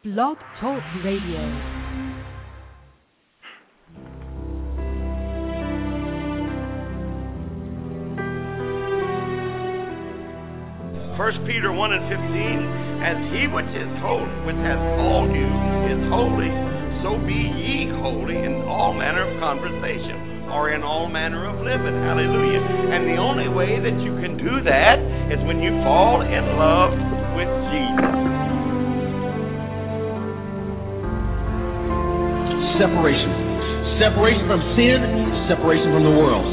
Blog Talk Radio. 1 Peter 1 and 15, as he which is holy, which has called you, is holy, so be ye holy in all manner of conversation, or in all manner of living. Hallelujah. And the only way that you can do that is when you fall in love with Jesus. Separation. Separation from sin, separation from the world.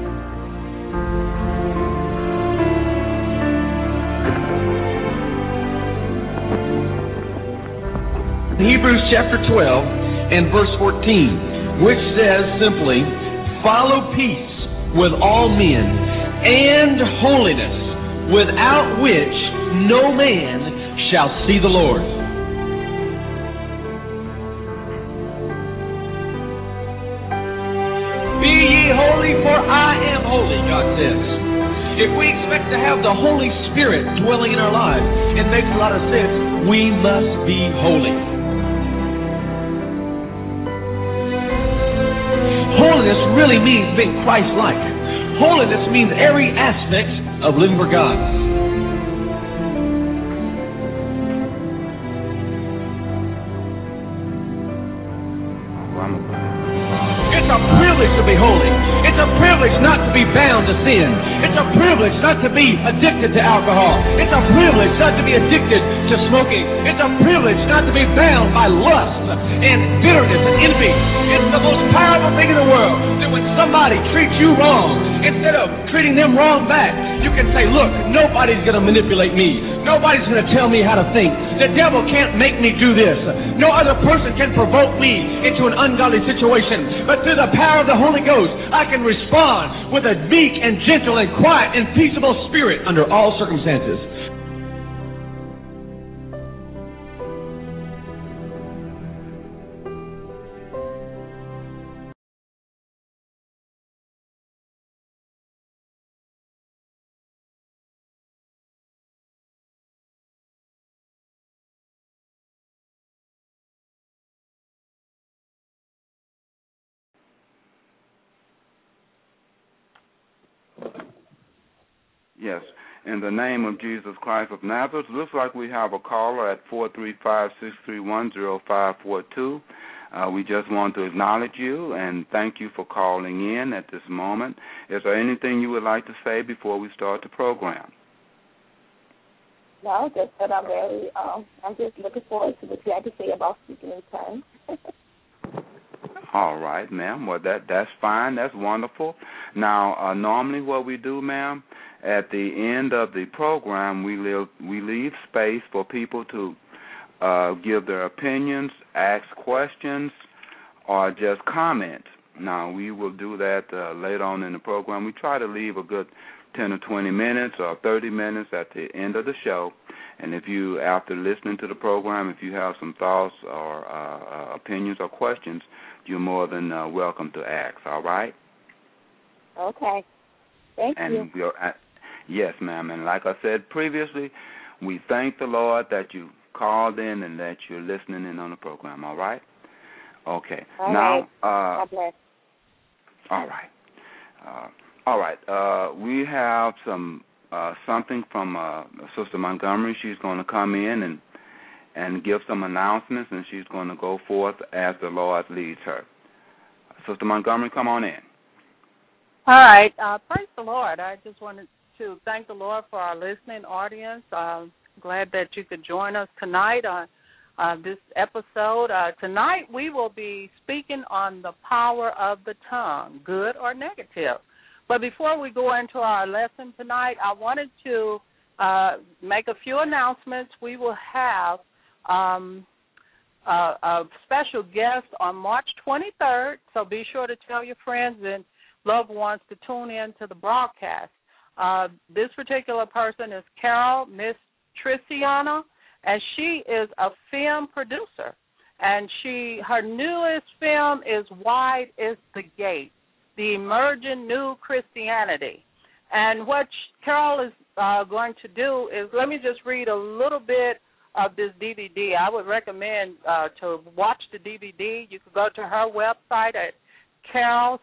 Hebrews chapter 12 and verse 14, which says simply, follow peace with all men and holiness, without which no man shall see the Lord. Be ye holy, for I am holy, God says. If we expect to have the Holy Spirit dwelling in our lives, it makes a lot of sense. We must be holy. Holiness really means being Christ-like. Holiness means every aspect of living for God. It's a privilege to be holy. It's a privilege not to be bound to sin. It's a privilege not to be addicted to alcohol. It's a privilege not to be addicted to smoking. It's a privilege not to be bound by lust and bitterness and envy. It's the most powerful thing in the world that when somebody treats you wrong, instead of treating them wrong back, you can say, look, nobody's going to manipulate me. Nobody's going to tell me how to think. The devil can't make me do this. No other person can provoke me into an ungodly situation. But through the power of the Holy Ghost, I can respond with a meek and gentle and quiet and peaceable spirit under all circumstances. Yes. In the name of Jesus Christ of Nazareth, looks like we have a caller at 435-631-0542. We just want to acknowledge you and thank you for calling in at this moment. Is there anything you would like to say before we start the program? No, just that I'm just looking forward to what you had to say about speaking in tongues. All right, ma'am. Well, that's fine. That's wonderful. Now, normally what we do, ma'am, at the end of the program, we leave space for people to give their opinions, ask questions, or just comment. Now, we will do that later on in the program. We try to leave a good 10 or 20 minutes or 30 minutes at the end of the show. And if you, after listening to the program, if you have some thoughts or opinions or questions, you're more than welcome to ask, all right? Okay. Thank you. Yes, ma'am. And like I said previously, we thank the Lord that you called in and that you're listening in on the program, all right? Okay. All now, right. God bless. All right. All right. We have something from Sister Montgomery. She's going to come in and give some announcements, and she's going to go forth as the Lord leads her. Sister Montgomery, come on in. All right. Praise the Lord. I just wanted to thank the Lord for our listening audience. Glad that you could join us tonight on this episode. Tonight we will be speaking on the power of the tongue, good or negative. But before we go into our lesson tonight, I wanted to make a few announcements. We will have a special guest on March 23rd, so be sure to tell your friends and loved ones to tune in to the broadcast. This particular person is Carol Miss Triciana, and she is a film producer. And her newest film is Wide is the Gate, the Emerging New Christianity. And what Carol is going to do is, let me just read a little bit of this DVD, I would recommend to watch the DVD. You can go to her website at Caryl,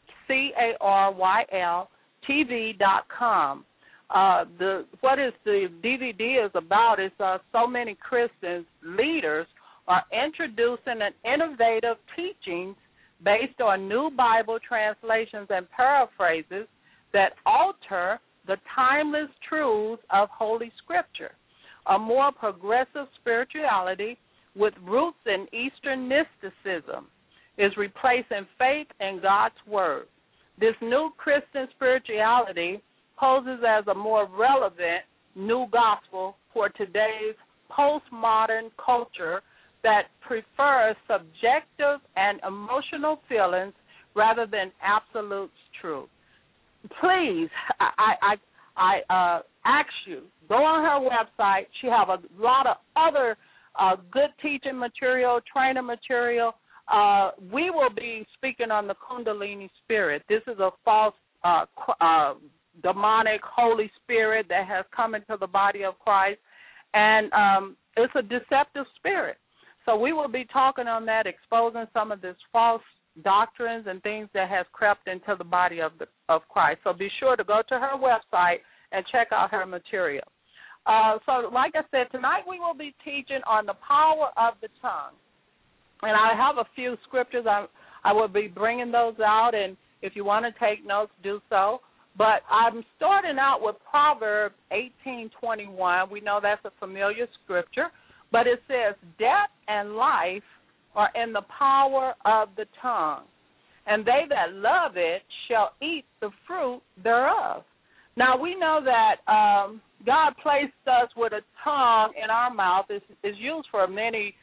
CARYL.TV.com. What is the DVD is about is so many Christians, leaders, are introducing an innovative teachings based on new Bible translations and paraphrases that alter the timeless truths of Holy Scripture. A more progressive spirituality with roots in Eastern mysticism is replacing faith in God's Word. This new Christian spirituality poses as a more relevant new gospel for today's postmodern culture that prefers subjective and emotional feelings rather than absolute truth. Please, I ask you, go on her website. She have a lot of other good teaching material, training material. We will be speaking on the Kundalini spirit. This is a false demonic Holy Spirit that has come into the body of Christ, and it's a deceptive spirit. So we will be talking on that, exposing some of this false doctrines and things that has crept into the body of Christ. So be sure to go to her website and check out her material. So like I said, tonight we will be teaching on the power of the tongue. And I have a few scriptures. I will be bringing those out, and if you want to take notes, do so. But I'm starting out with Proverbs 18:21. We know that's a familiar scripture, but it says, "Death and life are in the power of the tongue, and they that love it shall eat the fruit thereof." Now, we know that God placed us with a tongue in our mouth. It's used for many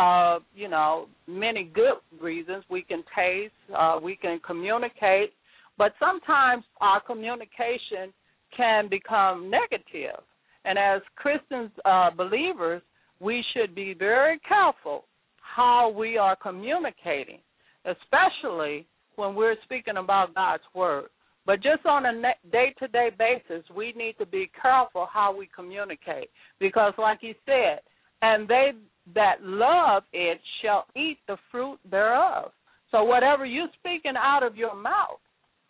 many good reasons. We can taste, we can communicate, but sometimes our communication can become negative. And as Christians, believers, we should be very careful how we are communicating, especially when we're speaking about God's Word. But just on a day-to-day basis, we need to be careful how we communicate, because like he said, and they that love it shall eat the fruit thereof. So whatever you're speaking out of your mouth,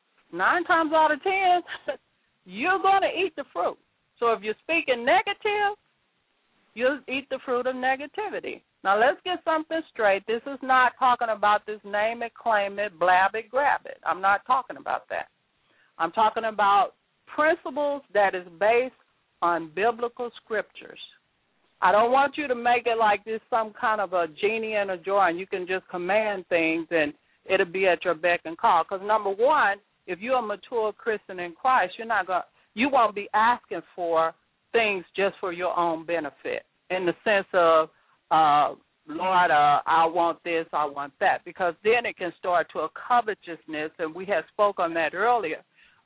9 times out of 10, you're going to eat the fruit. So if you're speaking negative, you'll eat the fruit of negativity. Now let's get something straight. This is not talking about this name it, claim it, blab it, grab it. I'm not talking about that. I'm talking about principles that is based on biblical scriptures. I don't want you to make it like this some kind of a genie in a jar and you can just command things and it'll be at your beck and call. Because number one, if you're a mature Christian in Christ, you won't be asking for things just for your own benefit in the sense of, Lord, I want this, I want that, because then it can start to a covetousness, and we had spoke on that earlier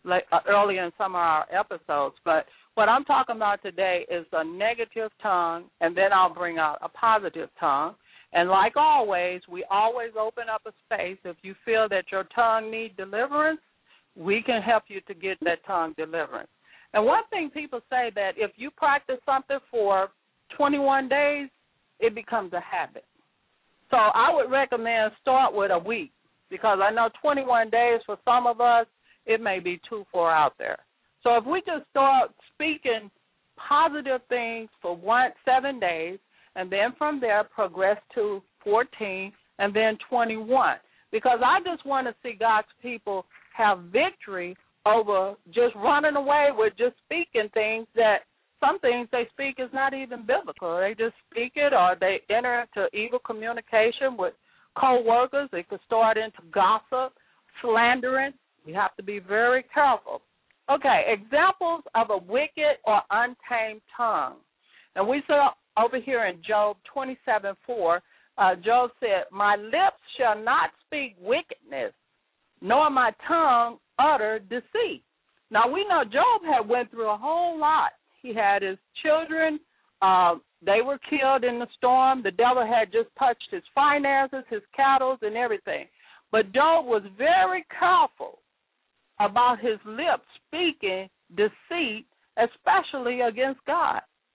in some of our episodes. But what I'm talking about today is a negative tongue, and then I'll bring out a positive tongue. And like always, we always open up a space. If you feel that your tongue needs deliverance, we can help you to get that tongue deliverance. And one thing people say that if you practice something for 21 days, it becomes a habit. So I would recommend start with a week, because I know 21 days for some of us, it may be too far out there. So if we just start speaking positive things for 7 days, and then from there progress to 14 and then 21, because I just want to see God's people have victory over just running away with just speaking things that some things they speak is not even biblical. They just speak it, or they enter into evil communication with co-workers. They could start into gossip, slandering. We have to be very careful. Okay, examples of a wicked or untamed tongue. And we saw over here in Job 27:4, Job said, "My lips shall not speak wickedness, nor my tongue utter deceit." Now, we know Job had went through a whole lot. He had his children. They were killed in the storm. The devil had just touched his finances, his cattle, and everything. But Job was very careful about his lips speaking deceit, especially against God.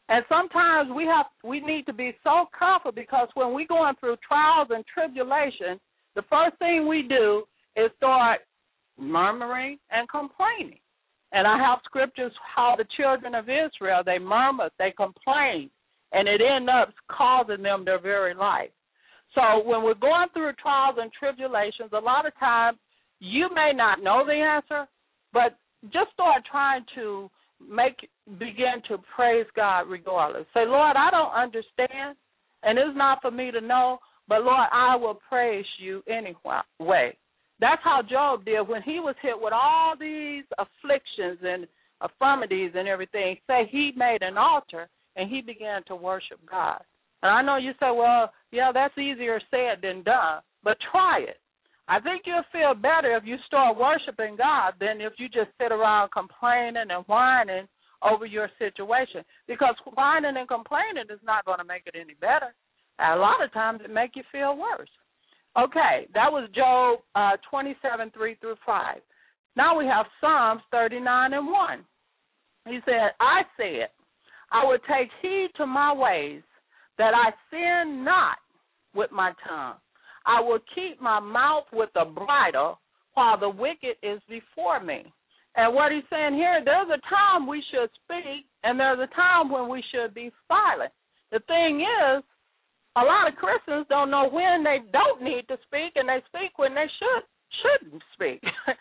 And sometimes we need to be so careful, because when we're going through trials and tribulations, the first thing we do is start murmuring and complaining. And I have scriptures how the children of Israel, they murmured, they complained, and it ended up causing them their very life. So when we're going through trials and tribulations, a lot of times you may not know the answer, but just start trying to begin to praise God regardless. Say, Lord, I don't understand, and it's not for me to know, but Lord, I will praise you anyway. That's how Job did when he was hit with all these afflictions and infirmities and everything. Say he made an altar and he began to worship God. And I know you say, well, yeah, that's easier said than done, but try it. I think you'll feel better if you start worshiping God than if you just sit around complaining and whining over your situation, because whining and complaining is not going to make it any better. A lot of times it makes you feel worse. Okay, that was Job 27, 3-5. Now we have Psalms 39 and 1. He said, I said, I will take heed to my ways, that I sin not with my tongue. I will keep my mouth with a bridle while the wicked is before me. And what he's saying here, there's a time we should speak, and there's a time when we should be silent. The thing is, a lot of Christians don't know when they don't need to speak, and they speak when they shouldn't speak.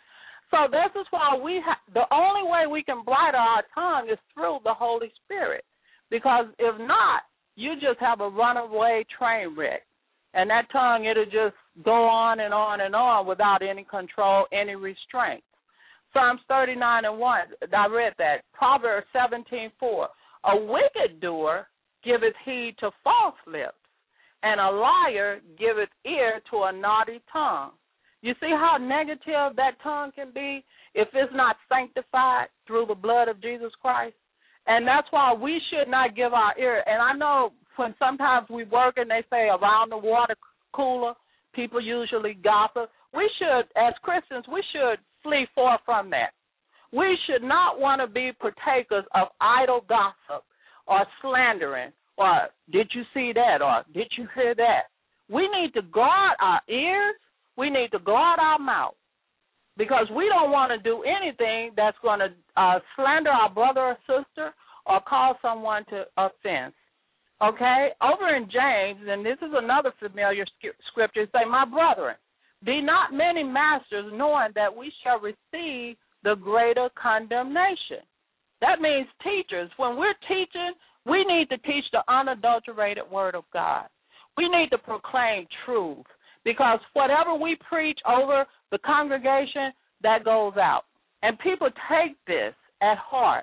So this is why the only way we can bridle our tongue is through the Holy Spirit, because if not, you just have a runaway train wreck. And that tongue, it'll just go on and on and on without any control, any restraint. Psalms 39 and 1, I read that. Proverbs 17:4, a wicked doer giveth heed to false lips, and a liar giveth ear to a naughty tongue. You see how negative that tongue can be if it's not sanctified through the blood of Jesus Christ? And that's why we should not give our ear. And I know when sometimes we work and they say around the water cooler, people usually gossip. We should, as Christians, we should flee far from that. We should not want to be partakers of idle gossip or slandering or did you see that or did you hear that. We need to guard our ears. We need to guard our mouth, because we don't want to do anything that's going to slander our brother or sister or cause someone to offense. Okay? Over in James, and this is another familiar scripture, it say, my brethren, be not many masters, knowing that we shall receive the greater condemnation. That means teachers. When we're teaching, we need to teach the unadulterated word of God. We need to proclaim truth, because whatever we preach over the congregation, that goes out. And people take this at heart.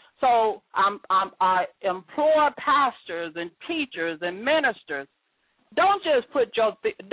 So I implore pastors and teachers and ministers, don't just put your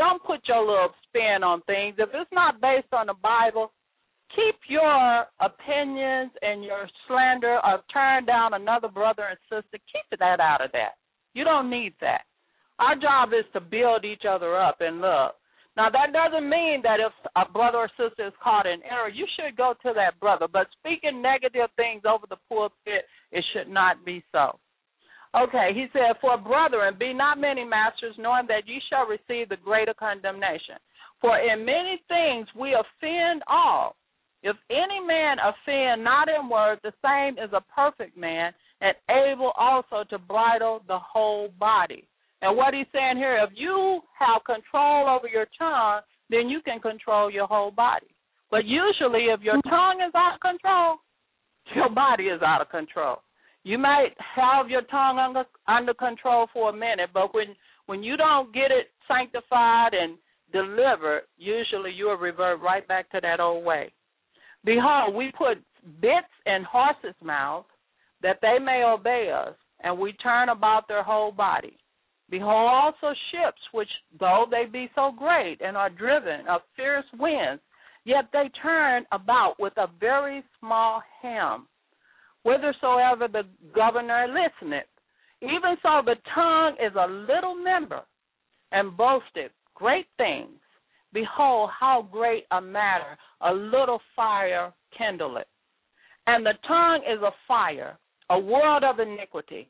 little spin on things. If it's not based on the Bible, keep your opinions and your slander of tearing down another brother and sister, keep that out of that. You don't need that. Our job is to build each other up in love. Now, that doesn't mean that if a brother or sister is caught in error, you should go to that brother. But speaking negative things over the pulpit, it should not be so. Okay, he said, for brethren, be not many masters, knowing that ye shall receive the greater condemnation. For in many things we offend all. If any man offend not in word, the same is a perfect man, and able also to bridle the whole body. And what he's saying here, if you have control over your tongue, then you can control your whole body. But usually if your tongue is out of control, your body is out of control. You might have your tongue under control for a minute, but when you don't get it sanctified and delivered, usually you will revert right back to that old way. Behold, we put bits in horses' mouths that they may obey us, and we turn about their whole body. Behold also ships, which though they be so great and are driven of fierce winds, yet they turn about with a very small helm, whithersoever the governor listeneth. Even so the tongue is a little member, and boasteth great things. Behold, how great a matter a little fire kindleth. And the tongue is a fire, a world of iniquity.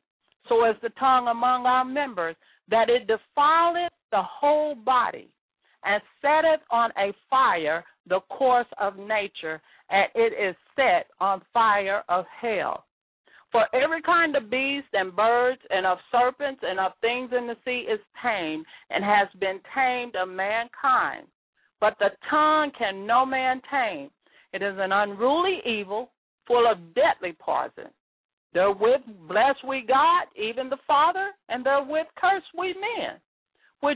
so is the tongue among our members, that it defileth the whole body, and setteth on a fire the course of nature, and it is set on fire of hell. For every kind of beast and birds and of serpents and of things in the sea is tamed, and has been tamed of mankind. But the tongue can no man tame. It is an unruly evil, full of deadly poison. Therewith bless we God, even the Father, and therewith curse we men, which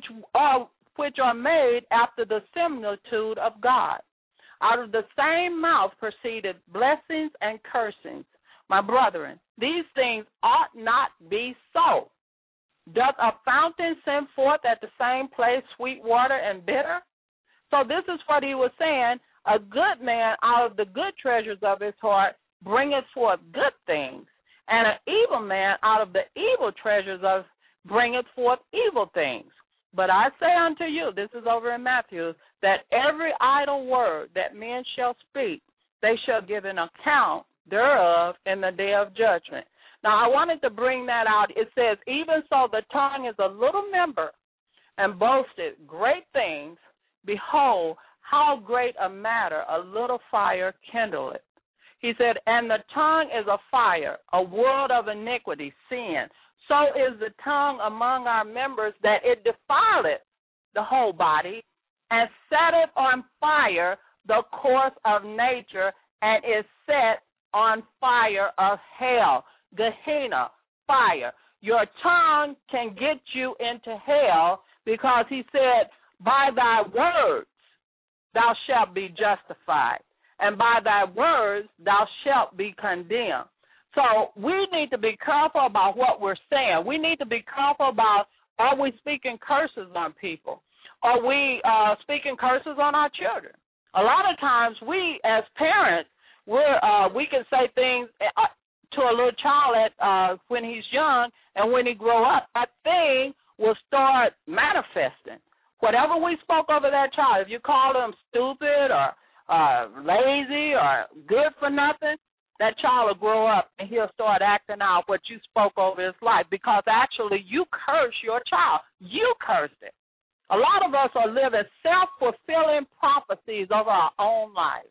are made after the similitude of God. Out of the same mouth proceeded blessings and cursings. My brethren, these things ought not be so. Doth a fountain send forth at the same place sweet water and bitter? So this is what he was saying. A good man out of the good treasures of his heart bringeth forth good things, and an evil man out of the evil treasures of bringeth forth evil things. But I say unto you, this is over in Matthew, that every idle word that men shall speak, they shall give an account thereof in the day of judgment. Now, I wanted to bring that out. It says, even so the tongue is a little member, and boasted great things. Behold, how great a matter a little fire kindleth. He said, and the tongue is a fire, a world of iniquity, sin. So is the tongue among our members, that it defileth the whole body, and setteth on fire the course of nature, and is set on fire of hell. Gehenna, fire. Your tongue can get you into hell, because he said, by thy words thou shalt be justified, and by thy words thou shalt be condemned. So we need to be careful about what we're saying. We need to be careful about, are we speaking curses on people? Are we speaking curses on our children? A lot of times we, as parents, we can say things to a little child when he's young, and when he grow up, that thing will start manifesting. Whatever we spoke over that child, if you call them stupid or lazy or good for nothing, that child will grow up and he'll start acting out what you spoke over his life, because actually you cursed your child. You cursed it. A lot of us are living self-fulfilling prophecies over our own lives.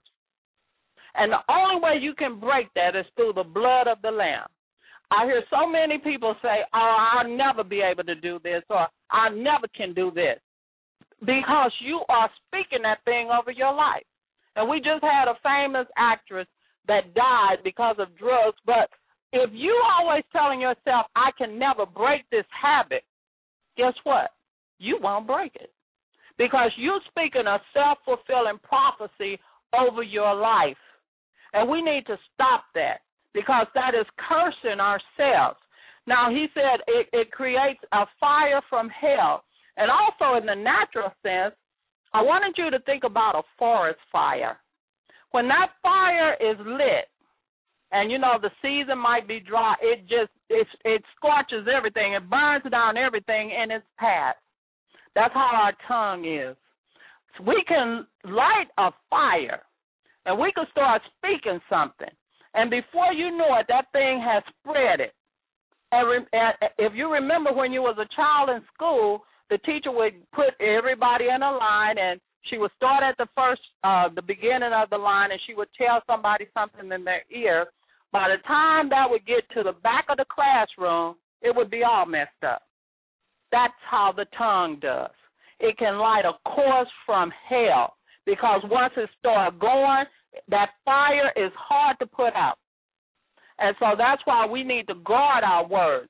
And the only way you can break that is through the blood of the Lamb. I hear so many people say, oh, I'll never be able to do this, or I never can do this, because you are speaking that thing over your life. And we just had a famous actress that died because of drugs, but if you always telling yourself, I can never break this habit, guess what? You won't break it, because you're speaking a self-fulfilling prophecy over your life. And we need to stop that, because that is cursing ourselves. Now, he said it creates a fire from hell. And also in the natural sense, I wanted you to think about a forest fire. When that fire is lit, and, you know, the season might be dry, it scorches everything. It burns down everything in its path. That's how our tongue is. So we can light a fire, and we can start speaking something. And before you know it, that thing has spread it. And if you remember when you was a child in school, the teacher would put everybody in a line, and she would start at the beginning of the line, and she would tell somebody something in their ear. By the time that would get to the back of the classroom, it would be all messed up. That's how the tongue does. It can light a course from hell, because once it starts going, that fire is hard to put out. And so that's why we need to guard our words.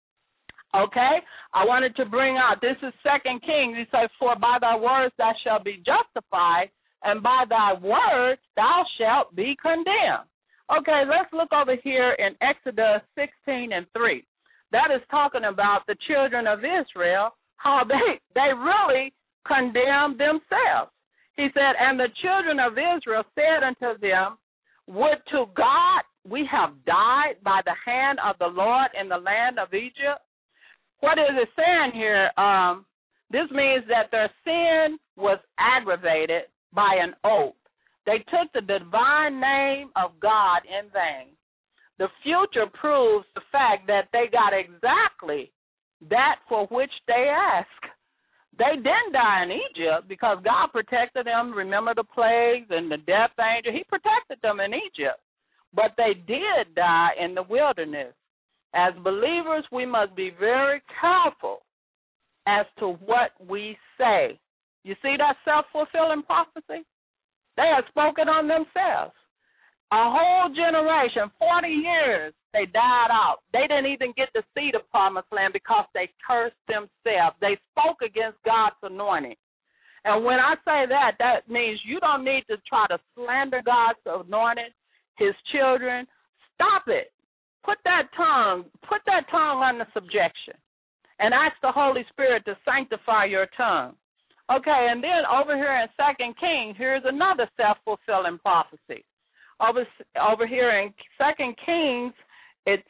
Okay? I wanted to bring out, this is 2 Kings. He says, for by thy words thou shalt be justified, and by thy words thou shalt be condemned. Okay, let's look over here in Exodus 16:3. That is talking about the children of Israel, how they really condemned themselves. He said, and the children of Israel said unto them, would to God we have died by the hand of the Lord in the land of Egypt? What is it saying here? This means that their sin was aggravated by an oath. They took the divine name of God in vain. The future proves the fact that they got exactly that for which they asked. They didn't die in Egypt because God protected them. Remember the plagues and the death angel? He protected them in Egypt. But they did die in the wilderness. As believers, we must be very careful as to what we say. You see that self-fulfilling prophecy? They have spoken on themselves. A whole generation, 40 years, they died out. They didn't even get to see the promised land because they cursed themselves. They spoke against God's anointing. And when I say that, that means you don't need to try to slander God's anointed, his children. Stop it. Put that tongue under subjection and ask the Holy Spirit to sanctify your tongue. Okay, and then over here in 2 Kings, here's another self-fulfilling prophecy. Over here in 2 Kings, it's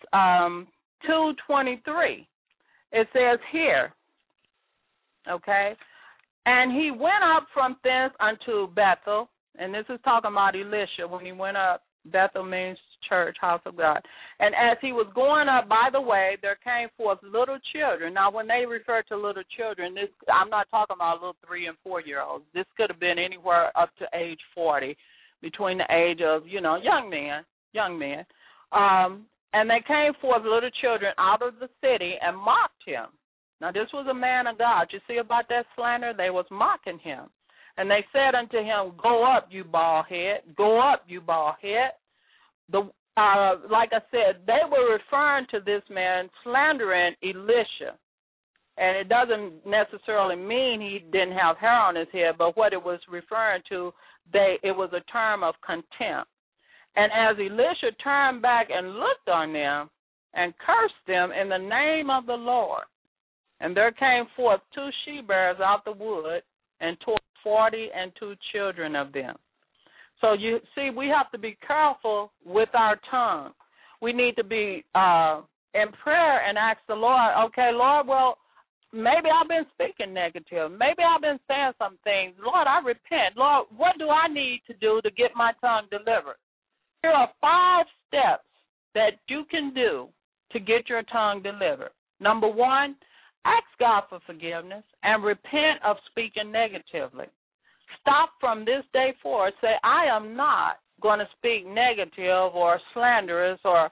2:23. It says here, okay, and he went up from thence unto Bethel, and this is talking about Elisha when he went up. Bethel means church, house of God. And as he was going up by the way, there came forth little children. Now, when they refer to little children, this I'm not talking about little 3- and 4-year-olds. This could have been anywhere up to age 40, between the age of, young men. And they came forth little children out of the city and mocked him. Now, this was a man of God. You see about that slander? They was mocking him. And they said unto him, go up, you bald head. Go up, you bald head. Like I said, they were referring to this man slandering Elisha. And it doesn't necessarily mean he didn't have hair on his head, but what it was referring to, it was a term of contempt. And as Elisha turned back and looked on them and cursed them in the name of the Lord, and there came forth 2 she-bears out the wood and tore 42 children of them. So you see, we have to be careful with our tongue. We need to be in prayer and ask the Lord, okay, Lord, well, maybe I've been speaking negative. Maybe I've been saying some things. Lord, I repent. Lord, what do I need to do to get my tongue delivered? Here are 5 steps that you can do to get your tongue delivered. Number 1, ask God for forgiveness and repent of speaking negatively. Stop from this day forward. Say, I am not going to speak negative or slanderous or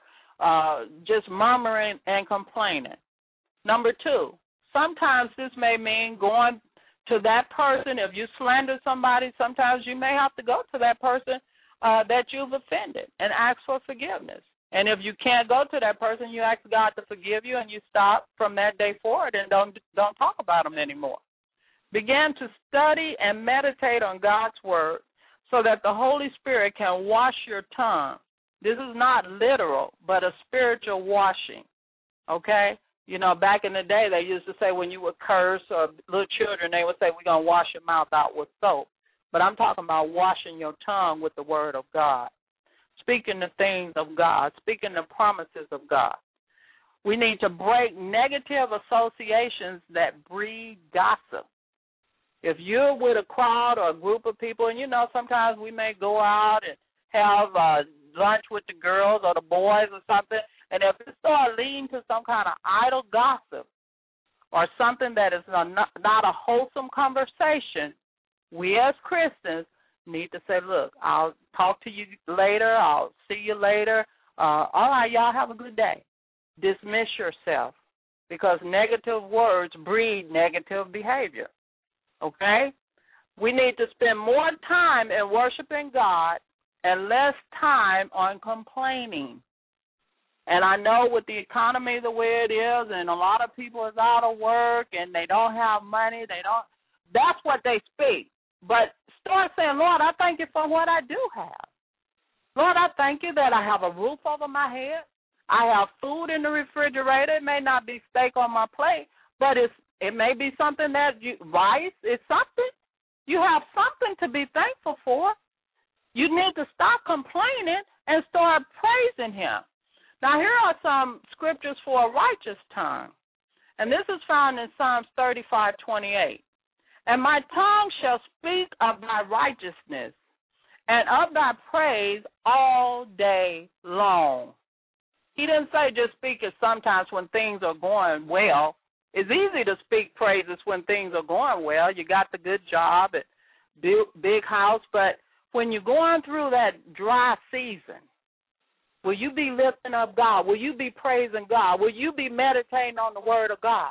just murmuring and complaining. Number 2, sometimes this may mean going to that person. If you slander somebody, sometimes you may have to go to that person that you've offended and ask for forgiveness. And if you can't go to that person, you ask God to forgive you and you stop from that day forward and don't talk about them anymore. Begin to study and meditate on God's word so that the Holy Spirit can wash your tongue. This is not literal, but a spiritual washing, okay? Back in the day, they used to say when you would curse or little children, they would say, we're going to wash your mouth out with soap. But I'm talking about washing your tongue with the word of God, speaking the things of God, speaking the promises of God. We need to break negative associations that breed gossip. If you're with a crowd or a group of people, and sometimes we may go out and have lunch with the girls or the boys or something, and if it starts leading to some kind of idle gossip or something that is not a wholesome conversation, we as Christians need to say, look, I'll talk to you later, I'll see you later. All right, y'all have a good day. Dismiss yourself because negative words breed negative behavior. Okay? We need to spend more time in worshiping God and less time on complaining. And I know with the economy the way it is, and a lot of people is out of work and they don't have money, that's what they speak. But start saying, Lord, I thank you for what I do have. Lord, I thank you that I have a roof over my head. I have food in the refrigerator. It may not be steak on my plate, but it may be something rice is something. You have something to be thankful for. You need to stop complaining and start praising him. Now, here are some scriptures for a righteous tongue. And this is found in Psalms 35:28. And my tongue shall speak of thy righteousness and of thy praise all day long. He didn't say just speak it sometimes when things are going well. It's easy to speak praises when things are going well. You got the good job, and big house, but when you're going through that dry season, will you be lifting up God? Will you be praising God? Will you be meditating on the word of God?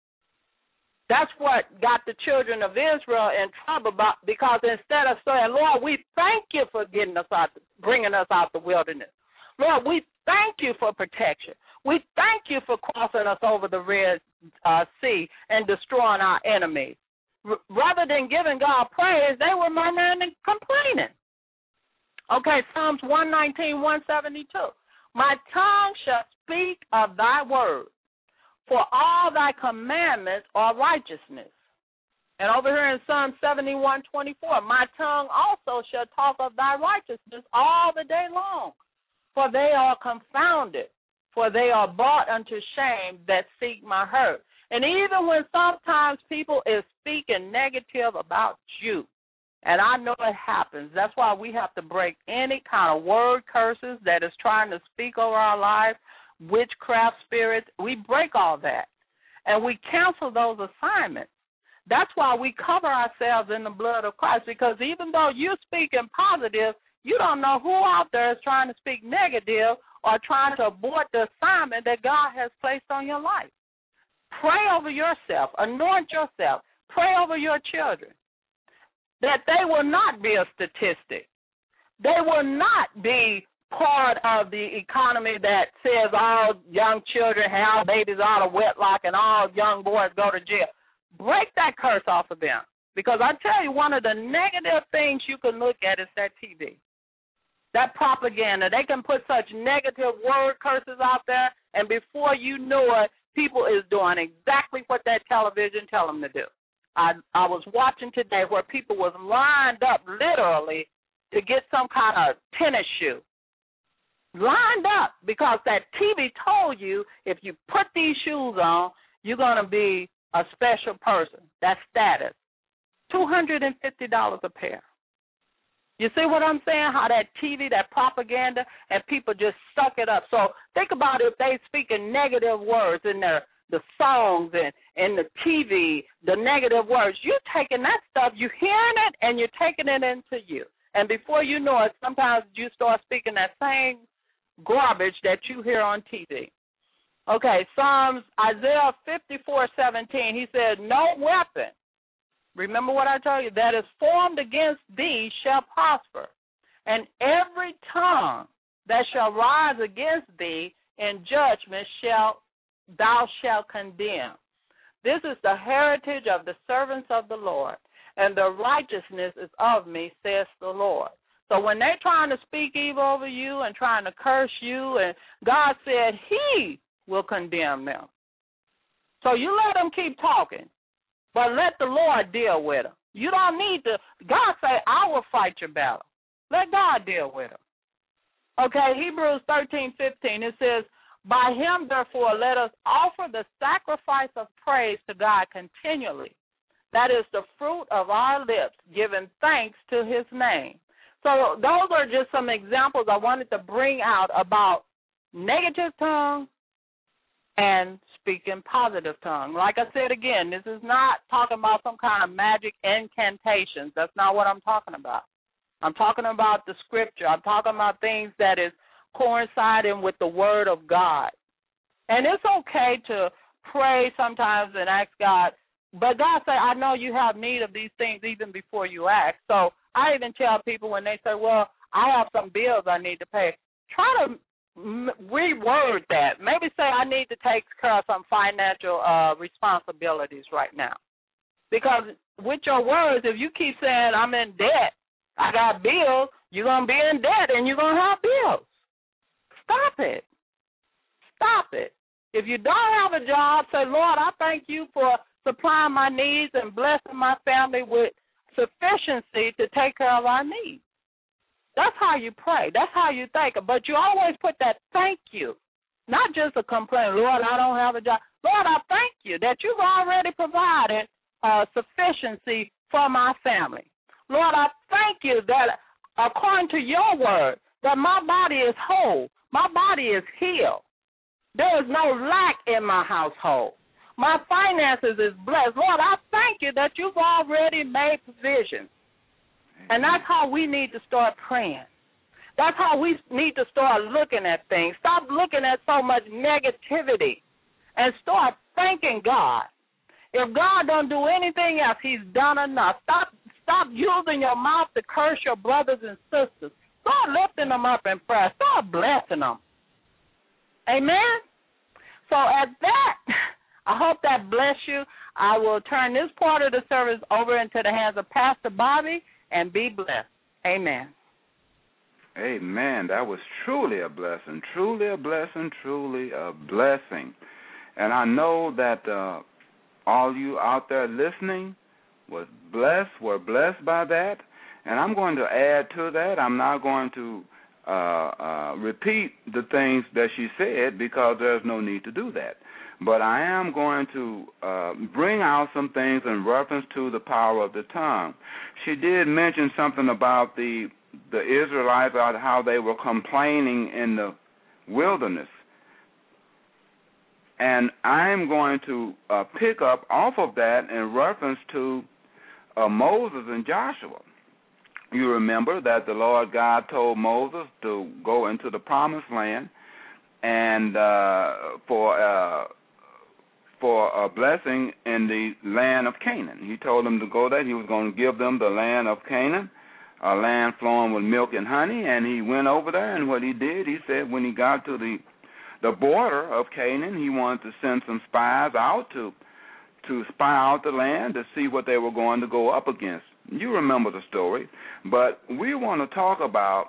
That's what got the children of Israel in trouble, because instead of saying, Lord, we thank you for bringing us out the wilderness. Lord, we thank you for protection. We thank you for crossing us over the Red Sea and destroying our enemies. Rather than giving God praise, they were murmuring and complaining. Okay, Psalms 119, 172. My tongue shall speak of thy word, for all thy commandments are righteousness. And over here in Psalm 71, 24, my tongue also shall talk of thy righteousness all the day long, for they are confounded, for they are brought unto shame that seek my hurt. And even when sometimes people is speaking negative about you, and I know it happens, that's why we have to break any kind of word curses that is trying to speak over our life, witchcraft spirits. We break all that, and we cancel those assignments. That's why we cover ourselves in the blood of Christ, because even though you're speaking positive, you don't know who out there is trying to speak negative or trying to abort the assignment that God has placed on your life. Pray over yourself. Anoint yourself. Pray over your children that they will not be a statistic. They will not be part of the economy that says all young children have babies out of wedlock and all young boys go to jail. Break that curse off of them, because I tell you, one of the negative things you can look at is that TV, that propaganda. They can put such negative word curses out there, and before you know it, people is doing exactly what that television tell them to do. I was watching today where people was lined up literally to get some kind of tennis shoe. Lined up because that TV told you if you put these shoes on, you're going to be a special person. That's status. $250 a pair. You see what I'm saying? How that TV, that propaganda, and people just suck it up. So think about if they speaking negative words in the songs and the TV, the negative words. You're taking that stuff, you're hearing it, and you're taking it into you. And before you know it, sometimes you start speaking that same garbage that you hear on TV. Okay, Isaiah 54:17, he said, no weapon, remember what I told you, that is formed against thee shall prosper, and every tongue that shall rise against thee in judgment thou shalt condemn. This is the heritage of the servants of the Lord, and the righteousness is of me, says the Lord. So when they're trying to speak evil over you and trying to curse you, and God said he will condemn them. So you let them keep talking, but let the Lord deal with them. You don't need to. God say, I will fight your battle. Let God deal with them. Okay, Hebrews 13:15, it says, by him, therefore, let us offer the sacrifice of praise to God continually. That is the fruit of our lips, giving thanks to his name. So those are just some examples I wanted to bring out about negative tongue and speaking positive tongue. Like I said again, this is not talking about some kind of magic incantations. That's not what I'm talking about. I'm talking about the scripture. I'm talking about things that is coinciding with the word of God. And it's okay to pray sometimes and ask God, but God say, I know you have need of these things even before you ask. So I even tell people when they say, well, I have some bills I need to pay, try to reword that. Maybe say I need to take care of some financial responsibilities right now. Because with your words, if you keep saying I'm in debt, I got bills, you're going to be in debt and you're going to have bills. Stop it. Stop it. If you don't have a job, say, Lord, I thank you for supplying my needs and blessing my family with sufficiency to take care of our needs. That's how you pray. That's how you think. But you always put that thank you, not just a complaint. Lord, I don't have a job. Lord, I thank you that you've already provided sufficiency for my family. Lord, I thank you that according to your word, that my body is whole, my body is healed. There is no lack in my household. My finances is blessed. Lord, I thank you that you've already made provision. And that's how we need to start praying. That's how we need to start looking at things. Stop looking at so much negativity and start thanking God. If God don't do anything else, he's done enough. Stop using your mouth to curse your brothers and sisters. Start lifting them up in prayer. Start blessing them. Amen? So at that, I hope that bless you. I will turn this part of the service over into the hands of Pastor Bobby, and be blessed. Amen. Amen. That was truly a blessing, truly a blessing, truly a blessing. And I know that all you out there listening were blessed by that. And I'm going to add to that. I'm not going to repeat the things that she said because there's no need to do that. But I am going to bring out some things in reference to the power of the tongue. She did mention something about the Israelites, about how they were complaining in the wilderness. And I'm going to pick up off of that in reference to Moses and Joshua. You remember that the Lord God told Moses to go into the promised land and for a blessing in the land of Canaan. He told them to go there. He was going to give them the land of Canaan, a land flowing with milk and honey, and he went over there, and what he did, he said when he got to the border of Canaan, he wanted to send some spies out to spy out the land to see what they were going to go up against. You remember the story, but we want to talk about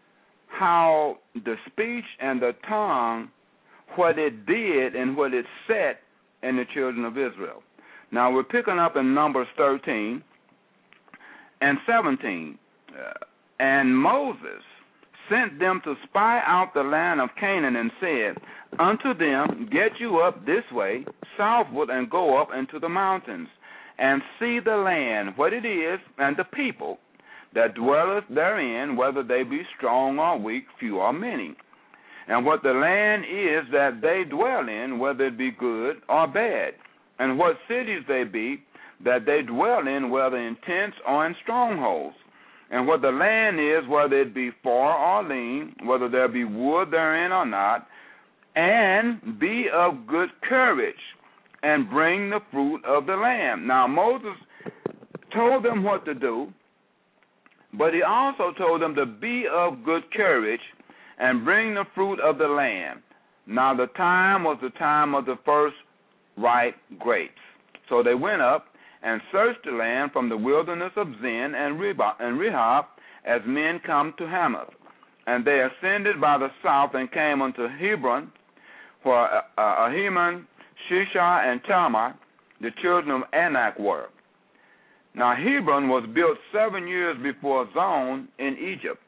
how the speech and the tongue, what it did and what it set in the children of Israel. Now, we're picking up in Numbers 13 and 17. And Moses sent them to spy out the land of Canaan and said, unto them, get you up this way, southward, and go up into the mountains, and see the land, what it is, and the people that dwelleth therein, whether they be strong or weak, few or many. And what the land is that they dwell in, whether it be good or bad, and what cities they be that they dwell in, whether in tents or in strongholds. And what the land is, whether it be far or lean, whether there be wood therein or not, and be of good courage, and bring the fruit of the land. Now, Moses told them what to do, but he also told them to be of good courage and bring the fruit of the land. Now, the time was the time of the first ripe grapes. So they went up and searched the land from the wilderness of Zin and Rehob as men come to Hamath. And they ascended by the south and came unto Hebron, where Ahiman, Shishah, and Talmai, the children of Anak, were. Now Hebron was built 7 years before Zon in Egypt.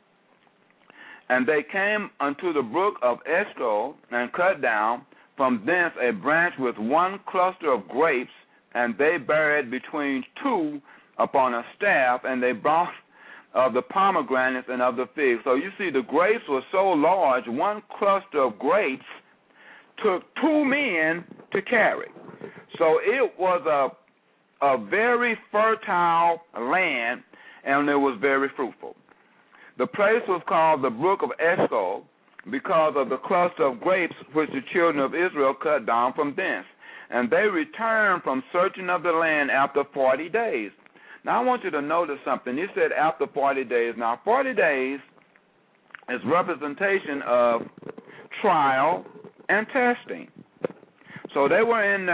And they came unto the brook of Eshcol and cut down from thence a branch with one cluster of grapes, and they buried between two upon a staff, and they brought of the pomegranates and of the figs. So you see, the grapes were so large, one cluster of grapes took 2 men to carry. So it was a very fertile land, and it was very fruitful. The place was called the brook of Eshcol because of the cluster of grapes which the children of Israel cut down from thence. And they returned from searching of the land after 40 days. Now, I want you to notice something. He said after 40 days. Now, 40 days is representation of trial and testing. So they were in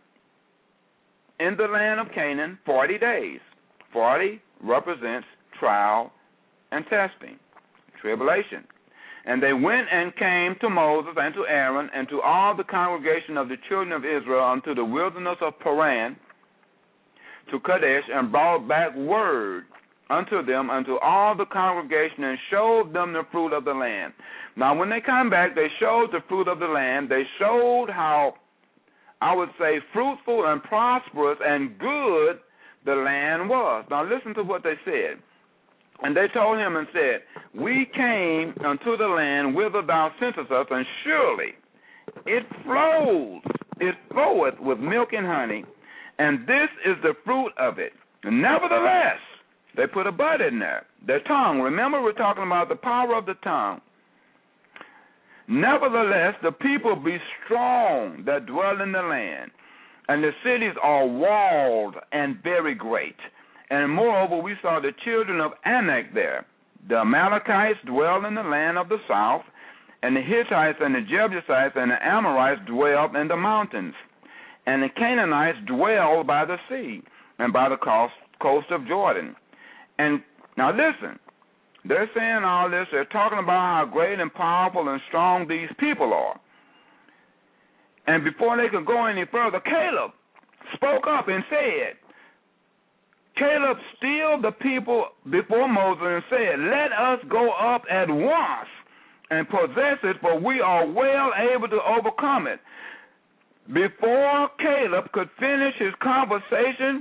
the land of Canaan 40 days. 40 represents trial and testing, tribulation. And they went and came to Moses and to Aaron and to all the congregation of the children of Israel unto the wilderness of Paran, to Kadesh, and brought back word unto them, unto all the congregation, and showed them the fruit of the land. Now, when they come back, they showed the fruit of the land. They showed how, I would say, fruitful and prosperous and good the land was. Now, listen to what they said. And they told him and said, we came unto the land whither thou sentest us, and surely it floweth with milk and honey, and this is the fruit of it. Nevertheless, they put a but in there. Their tongue. Remember, we're talking about the power of the tongue. Nevertheless, the people be strong that dwell in the land, and the cities are walled and very great. And moreover, we saw the children of Anak there. The Amalekites dwell in the land of the south, and the Hittites and the Jebusites and the Amorites dwell in the mountains. And the Canaanites dwell by the sea and by the coast of Jordan. And now listen, they're saying all this. They're talking about how great and powerful and strong these people are. And before they could go any further, Caleb spoke up and said, Caleb stilled the people before Moses and said, let us go up at once and possess it, for we are well able to overcome it. Before Caleb could finish his conversation,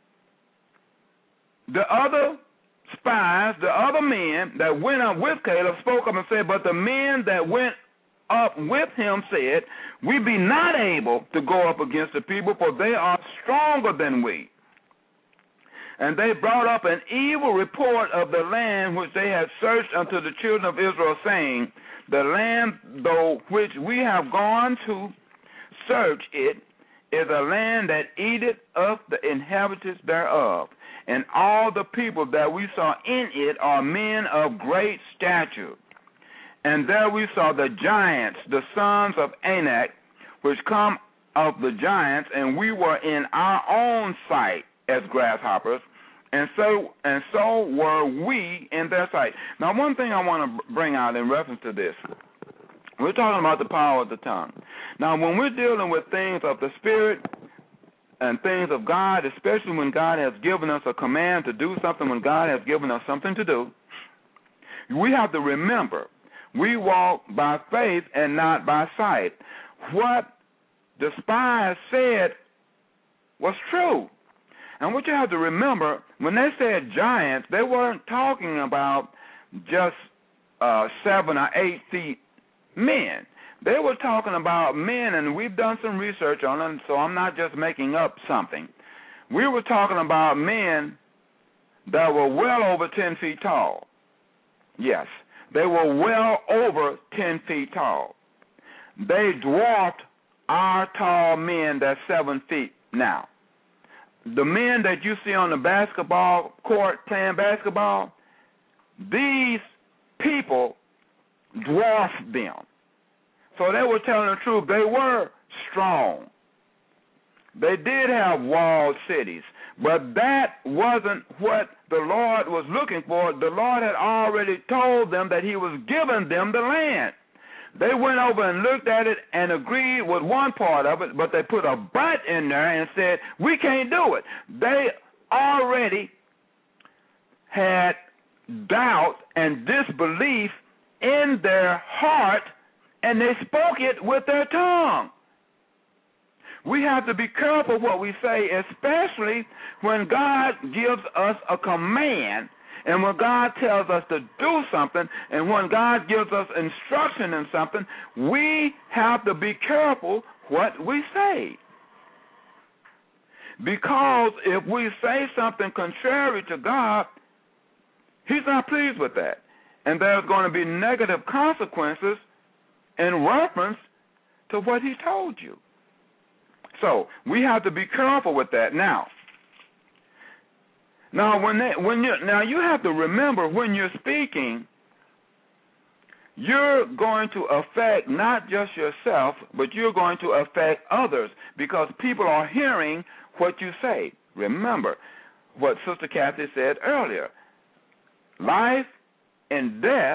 the other spies, the other men that went up with Caleb spoke up and said, but the men that went up with him said, we be not able to go up against the people, for they are stronger than we. And they brought up an evil report of the land which they had searched unto the children of Israel, saying, the land though which we have gone to search it is a land that eateth of the inhabitants thereof. And all the people that we saw in it are men of great stature. And there we saw the giants, the sons of Anak, which come of the giants, and we were in our own sight as grasshoppers, and so were we in their sight. Now, one thing I want to bring out in reference to this, we're talking about the power of the tongue. Now, when we're dealing with things of the Spirit and things of God, especially when God has given us a command to do something, when God has given us something to do, we have to remember, we walk by faith and not by sight. What the spies said was true. And what you have to remember, when they said giants, they weren't talking about just 7 or 8 feet men. They were talking about men, and we've done some research on them, so I'm not just making up something. We were talking about men that were well over 10 feet tall. Yes, they were well over 10 feet tall. They dwarfed our tall men that's 7 feet now. The men that you see on the basketball court playing basketball, these people dwarfed them. So they were telling the truth. They were strong. They did have walled cities, but that wasn't what the Lord was looking for. The Lord had already told them that he was giving them the land. They went over and looked at it and agreed with one part of it, but they put a but in there and said, we can't do it. They already had doubt and disbelief in their heart, and they spoke it with their tongue. We have to be careful what we say, especially when God gives us a command and when God tells us to do something, and when God gives us instruction in something, we have to be careful what we say. Because if we say something contrary to God, he's not pleased with that. And there's going to be negative consequences in reference to what he told you. So we have to be careful with that. Now you have to remember, when you're speaking, you're going to affect not just yourself, but you're going to affect others, because people are hearing what you say. Remember what Sister Kathy said earlier. Life and death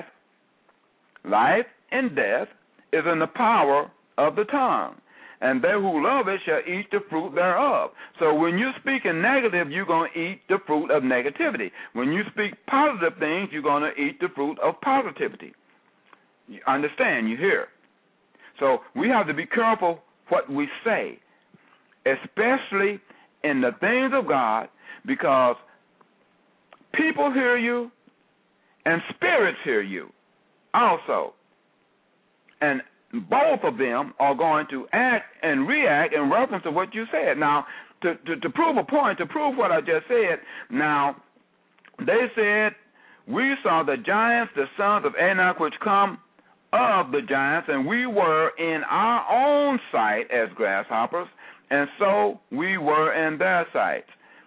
is in the power of the tongue. And they who love it shall eat the fruit thereof. So when you speak in negative, you're going to eat the fruit of negativity. When you speak positive things, you're going to eat the fruit of positivity. You understand? You hear? So we have to be careful what we say, especially in the things of God, because people hear you and spirits hear you also. And both of them are going to act and react in reference to what you said. Now, to prove a point, to prove what I just said, now, they said, we saw the giants, the sons of Anak, which come of the giants, and we were in our own sight as grasshoppers, and so we were in their sight.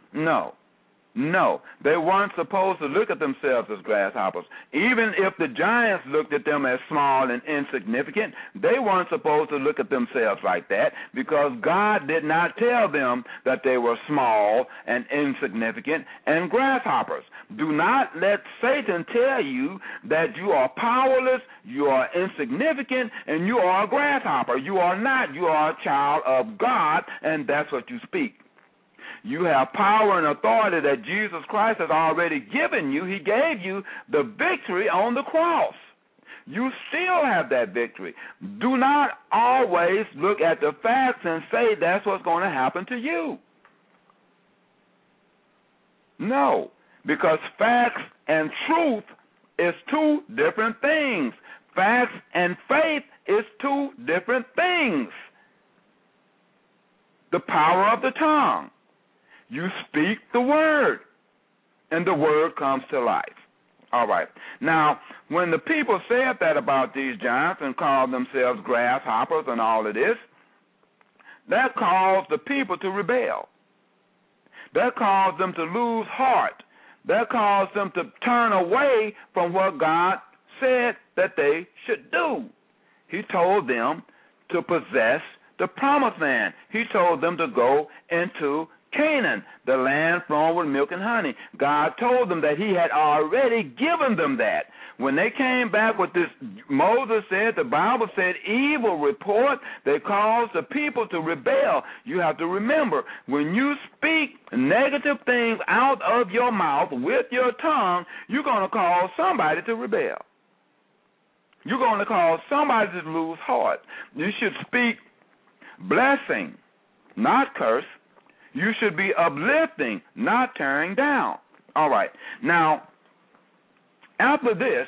No, they weren't supposed to look at themselves as grasshoppers. Even if the giants looked at them as small and insignificant, they weren't supposed to look at themselves like that, because God did not tell them that they were small and insignificant and grasshoppers. Do not let Satan tell you that you are powerless, you are insignificant, and you are a grasshopper. You are not. You are a child of God, and that's what you speak. You have power and authority that Jesus Christ has already given you. He gave you the victory on the cross. You still have that victory. Do not always look at the facts and say that's what's going to happen to you. No, because facts and truth is two different things. Facts and faith is two different things. The power of the tongue. You speak the word, and the word comes to life. All right. Now, when the people said that about these giants and called themselves grasshoppers and all of this, that caused the people to rebel. That caused them to lose heart. That caused them to turn away from what God said that they should do. He told them to possess the promised land. He told them to go into Canaan, the land flowing with milk and honey. God told them that he had already given them that. When they came back with this, Moses said, the Bible said, evil report, they caused the people to rebel. You have to remember, when you speak negative things out of your mouth with your tongue, you're going to cause somebody to rebel. You're going to cause somebody to lose heart. You should speak blessing, not curse. You should be uplifting, not tearing down. All right. Now, after this,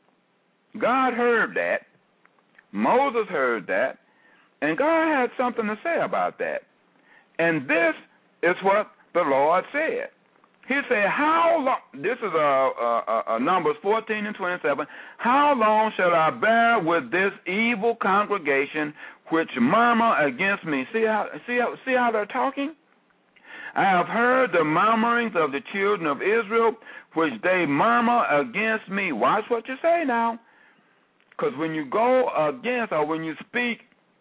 God heard that. Moses heard that. And God had something to say about that. And this is what the Lord said. He said, how long, this is Numbers 14 and 27, how long shall I bear with this evil congregation which murmur against me? See how they're talking? I have heard the murmurings of the children of Israel, which they murmur against me. Watch what you say now. Because when you go against, or when you speak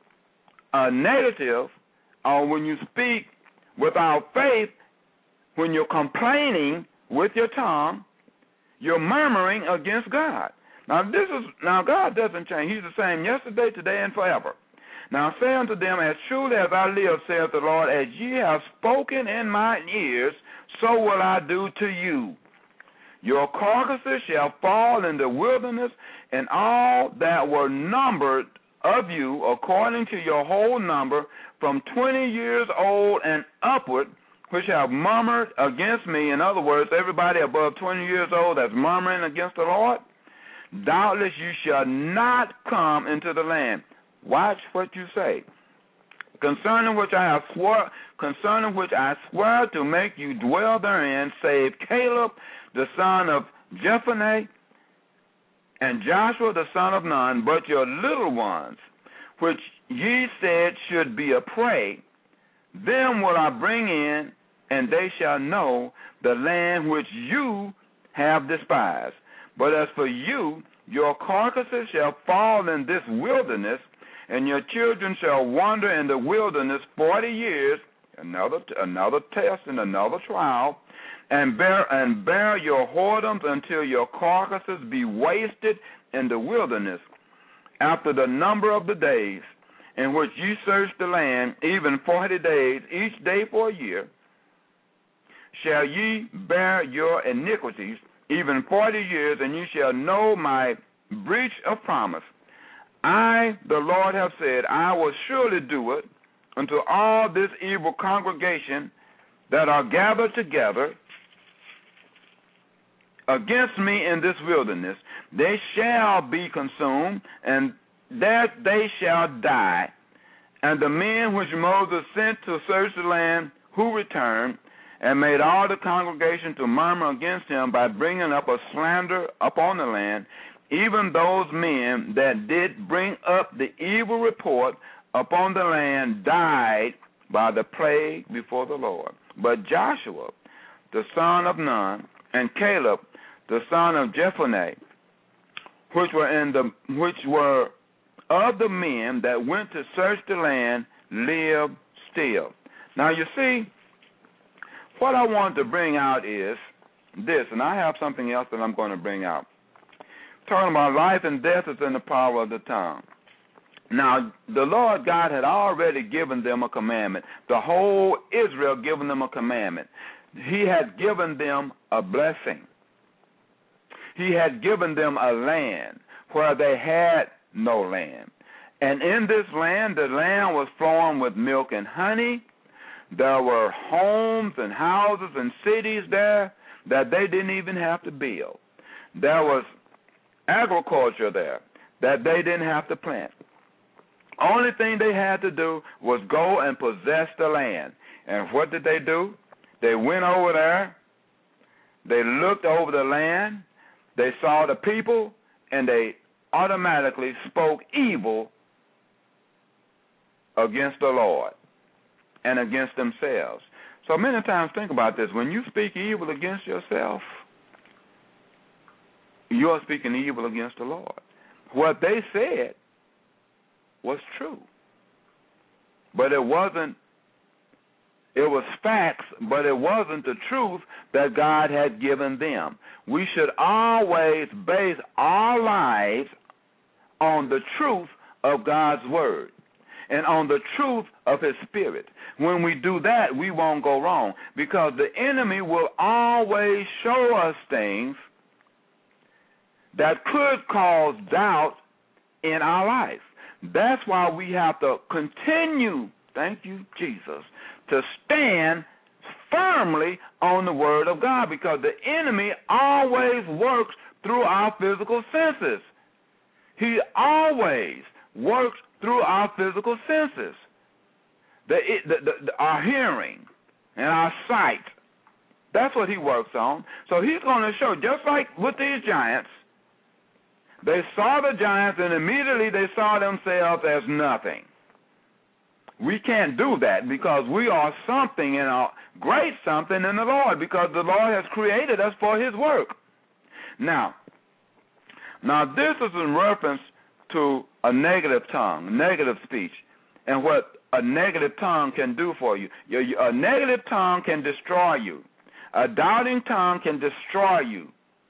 negative, or when you speak without faith, when you're complaining with your tongue, you're murmuring against God. Now God doesn't change. He's the same yesterday, today, and forever. Now say unto them, as truly as I live, saith the Lord, as ye have spoken in mine ears, so will I do to you. Your carcasses shall fall in the wilderness, and all that were numbered of you, according to your whole number, from 20 years old and upward, which have murmured against me. In other words, everybody above 20 years old that's murmuring against the Lord, doubtless you shall not come into the land. Watch what you say. Concerning which I swear to make you dwell therein, save Caleb the son of Jephunneh and Joshua the son of Nun, but your little ones, which ye said should be a prey, them will I bring in, and they shall know the land which you have despised. But as for you, your carcasses shall fall in this wilderness, and your children shall wander in the wilderness 40 years, another test and another trial, and bear your whoredoms until your carcasses be wasted in the wilderness. After the number of the days in which ye search the land, even 40 days, each day for a year, shall ye bear your iniquities, even 40 years, and ye shall know my breach of promise. I, the Lord, have said, I will surely do it unto all this evil congregation that are gathered together against me in this wilderness. They shall be consumed, and that they shall die. And the men which Moses sent to search the land, who returned, and made all the congregation to murmur against him by bringing up a slander upon the land, even those men that did bring up the evil report upon the land died by the plague before the Lord. But Joshua, the son of Nun, and Caleb, the son of Jephunneh, which were of the men that went to search the land, lived still. Now you see, what I want to bring out is this, and I have something else that I'm going to bring out. Talking about life and death is in the power of the tongue. Now, the Lord God had already given them a commandment. The whole Israel given them a commandment. He had given them a blessing. He had given them a land where they had no land. And in this land, the land was flowing with milk and honey. There were homes and houses and cities there that they didn't even have to build. There was agriculture there that they didn't have to plant. Only thing they had to do was go and possess the land. And what did they do? They went over there, they looked over the land, they saw the people, and they automatically spoke evil against the Lord and against themselves. So many times, think about this. When you speak evil against yourself, you're speaking evil against the Lord. What they said was true. But it wasn't, it was facts, but it wasn't the truth that God had given them. We should always base our lives on the truth of God's word and on the truth of his spirit. When we do that, we won't go wrong, because the enemy will always show us things that could cause doubt in our life. That's why we have to continue, thank you, Jesus, to stand firmly on the word of God, because the enemy always works through our physical senses. He always works through our physical senses, our hearing and our sight. That's what he works on. So he's going to show, just like with these giants, they saw the giants and immediately they saw themselves as nothing. We can't do that, because we are something in a great something in the Lord, because the Lord has created us for his work. Now this is in reference to a negative tongue, negative speech, and what a negative tongue can do for you. A negative tongue can destroy you. A doubting tongue can destroy you.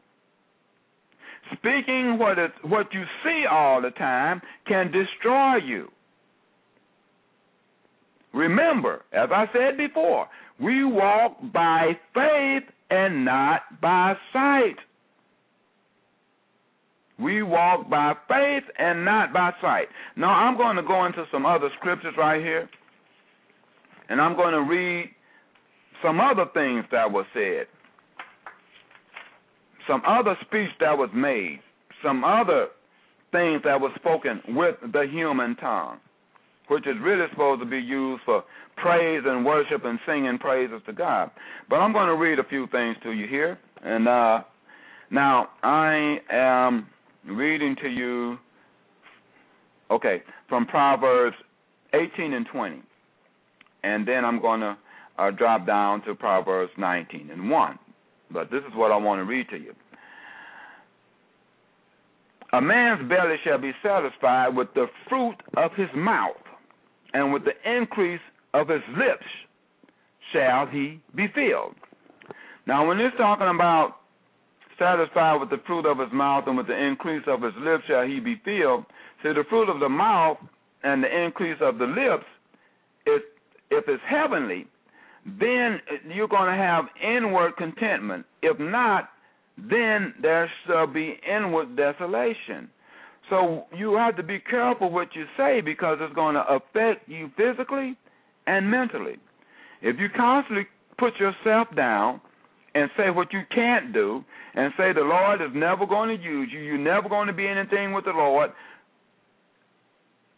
Speaking what you see all the time can destroy you. Remember, as I said before, we walk by faith and not by sight. We walk by faith and not by sight. Now, I'm going to go into some other scriptures right here, and I'm going to read some other things that were said, some other speech that was made, some other things that were spoken with the human tongue, which is really supposed to be used for praise and worship and singing praises to God. But I'm going to read a few things to you here. And now I am reading to you, from Proverbs 18 and 20. And then I'm going to drop down to Proverbs 19 and 1. But this is what I want to read to you. A man's belly shall be satisfied with the fruit of his mouth, and with the increase of his lips shall he be filled. Now, when it's talking about satisfied with the fruit of his mouth and with the increase of his lips shall he be filled, see, the fruit of the mouth and the increase of the lips, if it's heavenly, then you're going to have inward contentment. If not, then there shall be inward desolation. So you have to be careful what you say, because it's going to affect you physically and mentally. If you constantly put yourself down and say what you can't do and say the Lord is never going to use you, you're never going to be anything with the Lord,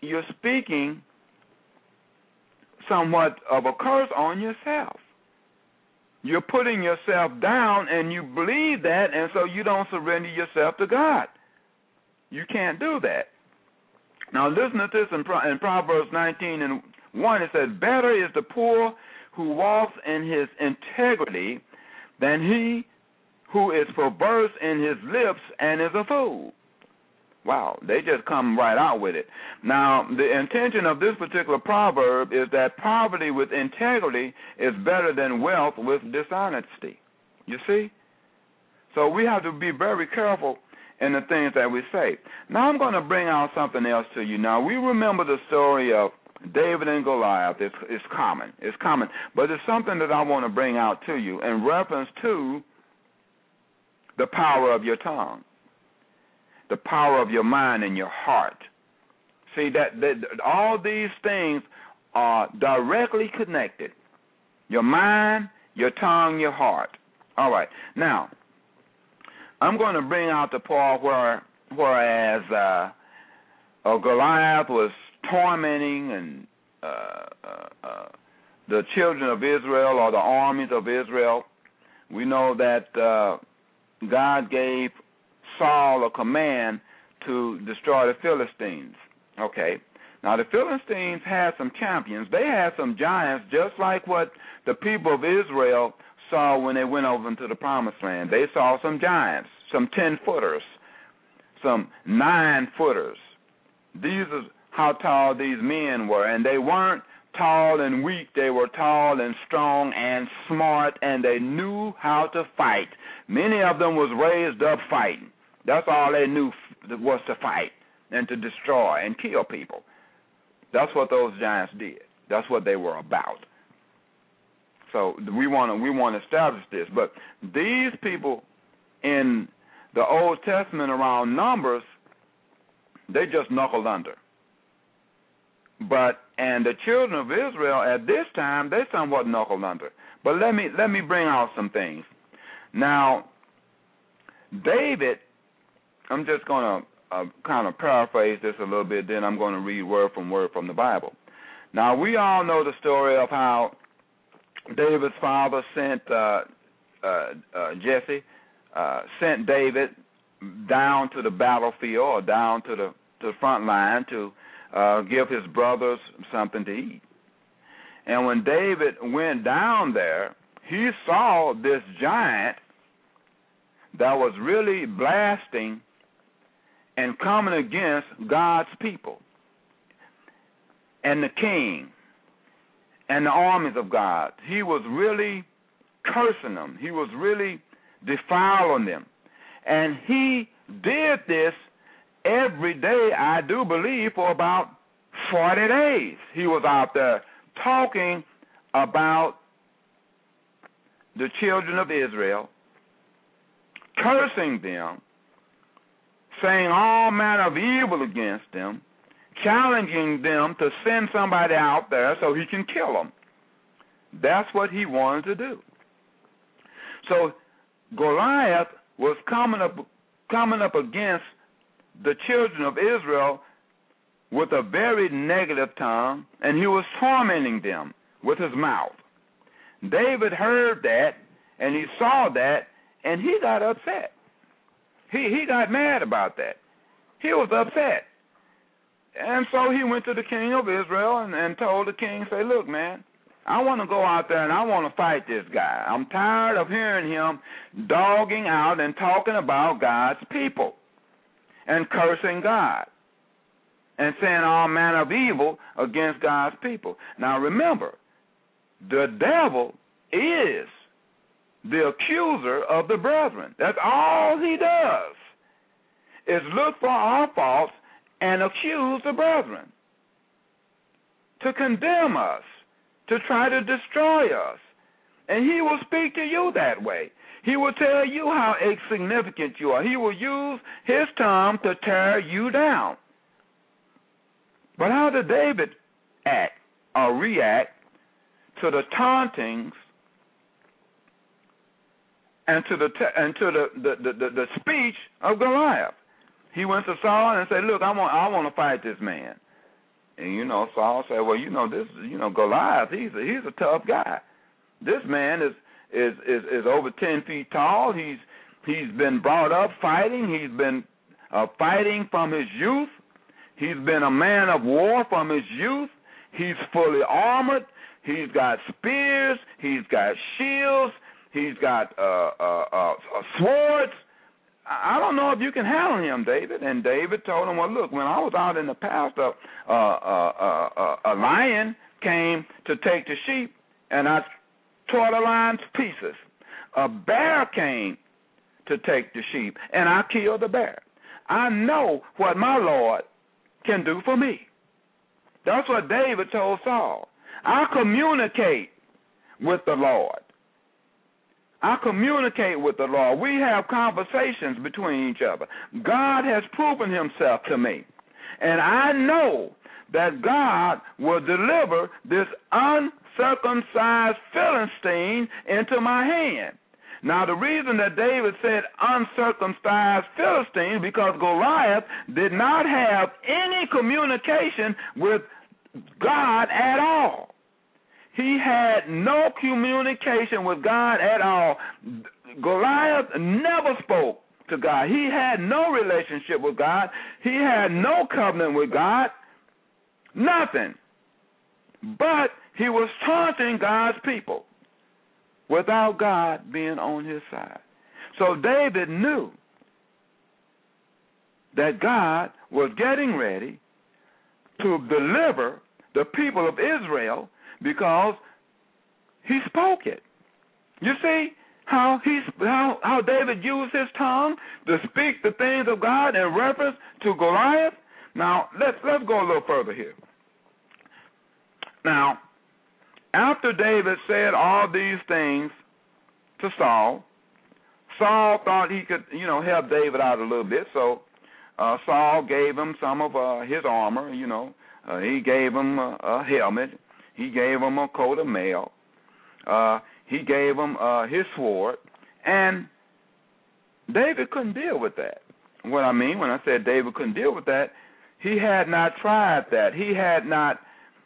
you're speaking somewhat of a curse on yourself. You're putting yourself down, and you believe that, and so you don't surrender yourself to God. You can't do that. Now, listen to this in Proverbs 19:1. It says, better is the poor who walks in his integrity than he who is perverse in his lips and is a fool. Wow, they just come right out with it. Now, the intention of this particular proverb is that poverty with integrity is better than wealth with dishonesty. You see? So we have to be very careful in the things that we say. Now I'm going to bring out something else to you. Now, we remember the story of David and Goliath. It's common. It's common. But it's something that I want to bring out to you in reference to the power of your tongue, the power of your mind and your heart. See, that all these things are directly connected. Your mind, your tongue, your heart. All right. Now, I'm going to bring out the part whereas Goliath was tormenting and the children of Israel or the armies of Israel. We know that God gave Saul a command to destroy the Philistines. Okay. Now, the Philistines had some champions. They had some giants, just like what the people of Israel saw when they went over into the Promised Land. They saw some giants, some 10-footers, some 9-footers. These are how tall these men were, and they weren't tall and weak. They were tall and strong and smart, and they knew how to fight. Many of them was raised up fighting. That's all they knew was to fight and to destroy and kill people. That's what those giants did. That's what they were about. So we want to establish this. But these people in the Old Testament around Numbers, they just knuckled under. And the children of Israel at this time, they somewhat knuckled under. But let me bring out some things. Now, David, I'm just going to kind of paraphrase this a little bit, then I'm going to read word from the Bible. Now, we all know the story of how David's father sent Jesse, sent David down to the battlefield or down to the front line to give his brothers something to eat. And when David went down there, he saw this giant that was really blasting and coming against God's people and the king and the armies of God. He was really cursing them. He was really defiling them. And he did this every day, I do believe, for about 40 days. He was out there talking about the children of Israel, cursing them, saying all manner of evil against them, challenging them to send somebody out there so he can kill them. That's what he wanted to do. So Goliath was coming up against the children of Israel with a very negative tongue, and he was tormenting them with his mouth. David heard that, and he saw that, and he got upset. He got mad about that. He was upset. And so he went to the king of Israel and told the king, say, look, man, I want to go out there and I want to fight this guy. I'm tired of hearing him dogging out and talking about God's people and cursing God and saying all manner of evil against God's people. Now remember, the devil is the accuser of the brethren. That's all he does, is look for our faults and accuse the brethren, to condemn us, to try to destroy us. And he will speak to you that way. He will tell you how insignificant you are. He will use his tongue to tear you down. But how did David act or react to the tauntings and to the speech of Goliath? He went to Saul and said, look, I want to fight this man. And Saul said, well, this, Goliath, he's a tough guy. This man is over 10 feet tall. He's been brought up fighting. He's been fighting from his youth. He's been a man of war from his youth. He's fully armored. He's got spears. He's got shields. He's got swords. I don't know if you can handle him, David. And David told him, well, look, when I was out in the pasture, a lion came to take the sheep, and I tore the lion to pieces. A bear came to take the sheep, and I killed the bear. I know what my Lord can do for me. That's what David told Saul. I communicate with the Lord. I communicate with the Lord. We have conversations between each other. God has proven himself to me. And I know that God will deliver this uncircumcised Philistine into my hand. Now, the reason that David said uncircumcised Philistine, because Goliath did not have any communication with God at all. He had no communication with God at all. Goliath never spoke to God. He had no relationship with God. He had no covenant with God. Nothing. But he was taunting God's people without God being on his side. So David knew that God was getting ready to deliver the people of Israel because he spoke it. You see how David used his tongue to speak the things of God in reference to Goliath? Now, let's go a little further here. Now, after David said all these things to Saul, Saul thought he could, help David out a little bit, so Saul gave him some of his armor, he gave him a helmet. He gave him a coat of mail. He gave him his sword. And David couldn't deal with that. What I mean when I said David couldn't deal with that, he had not tried that. He had not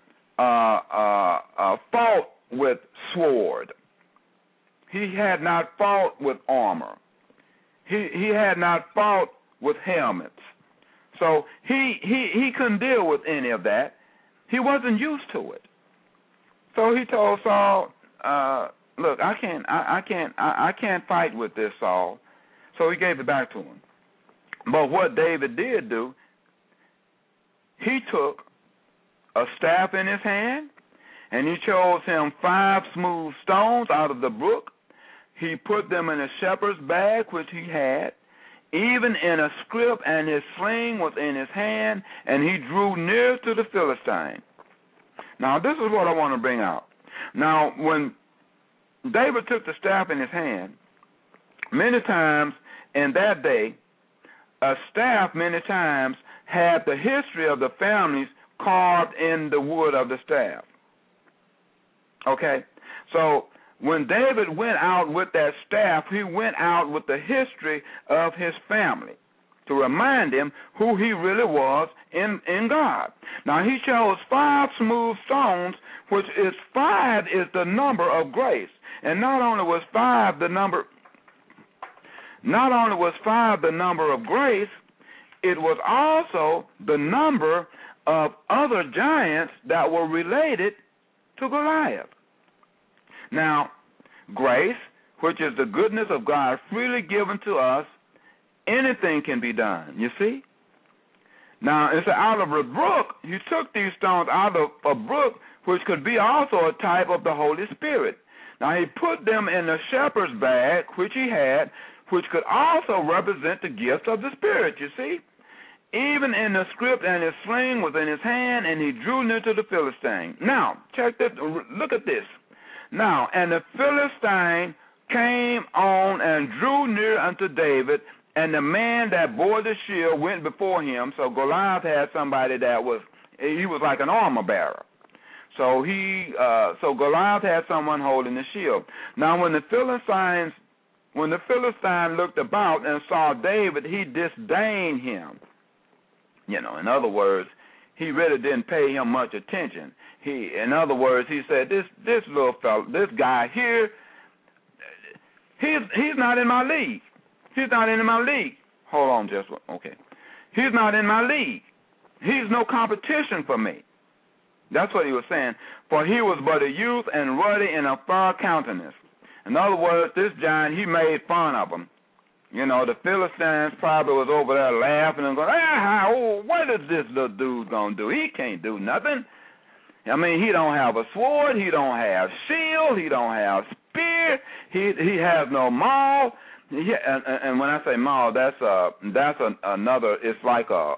fought with sword. He had not fought with armor. He had not fought with helmets. So he couldn't deal with any of that. He wasn't used to it. So he told Saul, "Look, I can't fight with this, Saul." So he gave it back to him. But what David did do, he took a staff in his hand, and he chose him 5 smooth stones out of the brook. He put them in a shepherd's bag, which he had, even in a scrip, and his sling was in his hand, and he drew near to the Philistine. Now, this is what I want to bring out. Now, when David took the staff in his hand, many times in that day, a staff many times had the history of the families carved in the wood of the staff. Okay? So when David went out with that staff, he went out with the history of his family to remind him who he really was in God. Now, he chose 5 smooth stones, which is 5 is the number of grace. And not only was 5 the number of grace, it was also the number of other giants that were related to Goliath. Now, grace, which is the goodness of God freely given to us, anything can be done, you see? Now, it's out of a brook. He took these stones out of a brook, which could be also a type of the Holy Spirit. Now, he put them in a shepherd's bag, which he had, which could also represent the gift of the Spirit, you see? Even in the scrip, and his sling was in his hand, and he drew near to the Philistine. Now, check this. Look at this. Now, and the Philistine came on and drew near unto David, and the man that bore the shield went before him. So Goliath had somebody that was like an armor bearer. So Goliath had someone holding the shield. Now, when the Philistine looked about and saw David, he disdained him. In other words, he really didn't pay him much attention. In other words, he said, this little fella, this guy here, he's not in my league. He's not in my league. Hold on just one. Okay. He's not in my league. He's no competition for me. That's what he was saying. For he was but a youth and ruddy and of fair countenance. In other words, this giant, he made fun of him. You know, the Philistines probably was over there laughing and going, what is this little dude going to do? He can't do nothing. I mean, he don't have a sword. He don't have shield. He don't have spear. He has no maul. And when I say maul, that's another. It's like a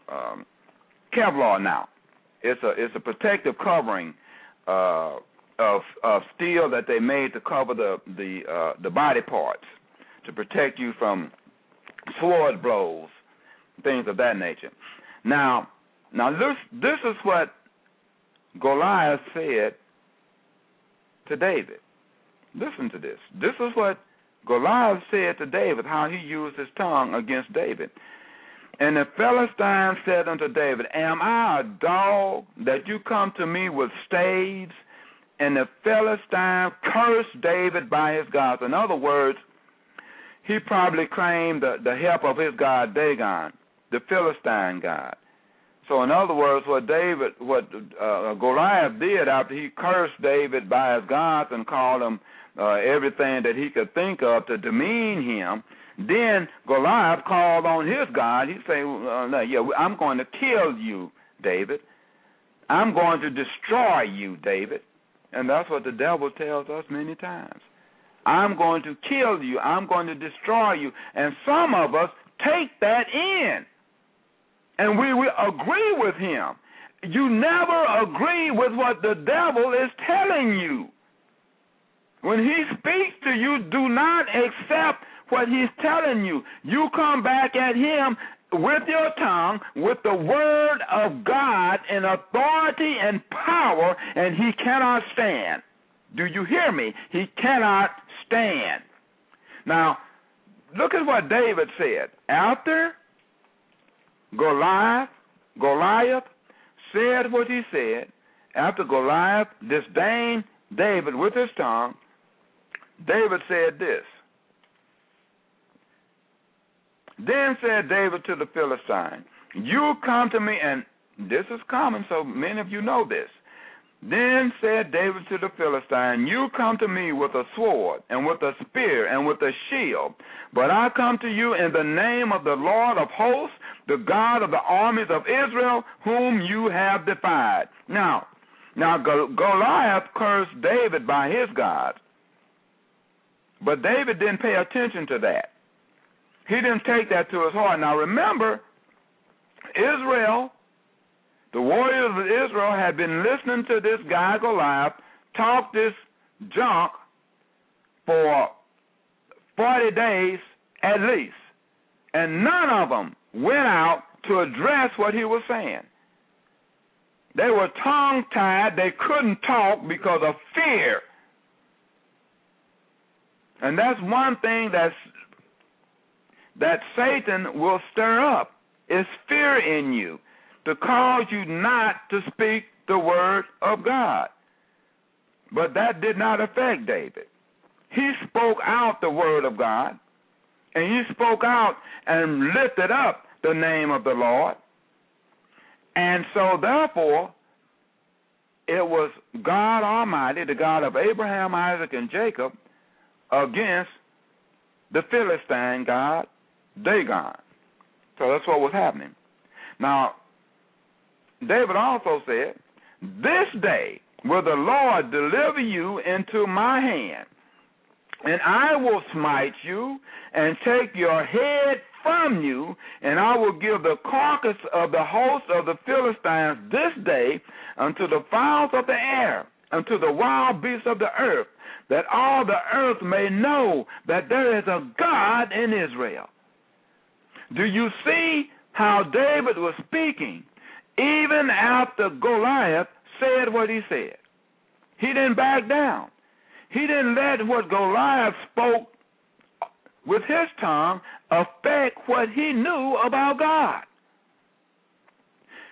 Kevlar now. It's a protective covering of steel that they made to cover the body parts to protect you from sword blows, things of that nature. Now this is what Goliath said to David. Listen to this. This is what Goliath said to David, how he used his tongue against David. And the Philistine said unto David, am I a dog that you come to me with staves? And the Philistine cursed David by his gods. In other words, he probably claimed the help of his god Dagon, the Philistine god. So in other words, what Goliath did after he cursed David by his gods and called him everything that he could think of to demean him, then Goliath called on his God. He said, I'm going to kill you, David. I'm going to destroy you, David. And that's what the devil tells us many times. I'm going to kill you. I'm going to destroy you. And some of us take that in. And we will agree with him. You never agree with what the devil is telling you. When he speaks to you, do not accept what he's telling you. You come back at him with your tongue, with the word of God in authority and power, and he cannot stand. Do you hear me? He cannot stand. Now, look at what David said. After Goliath said what he said, after Goliath disdained David with his tongue, David said this. Then said David to the Philistine, you come to me, and this is common, so many of you know this. Then said David to the Philistine, you come to me with a sword and with a spear and with a shield, but I come to you in the name of the Lord of hosts, the God of the armies of Israel, whom you have defied. Now Goliath cursed David by his God, but David didn't pay attention to that. He didn't take that to his heart. Now remember, Israel, the warriors of Israel had been listening to this guy Goliath talk this junk for 40 days at least. And none of them went out to address what he was saying. They were tongue-tied. They couldn't talk because of fear. And that's one thing that Satan will stir up, is fear in you, to cause you not to speak the word of God. But that did not affect David. He spoke out the word of God, and he spoke out and lifted up the name of the Lord. And so therefore, it was God Almighty, the God of Abraham, Isaac, and Jacob, against the Philistine god Dagon. So that's what was happening. Now, David also said, this day will the Lord deliver you into my hand, and I will smite you and take your head from you, and I will give the carcass of the host of the Philistines this day unto the fowls of the air, unto the wild beasts of the earth, that all the earth may know that there is a God in Israel. Do you see how David was speaking even after Goliath said what he said? He didn't back down. He didn't let what Goliath spoke with his tongue affect what he knew about God.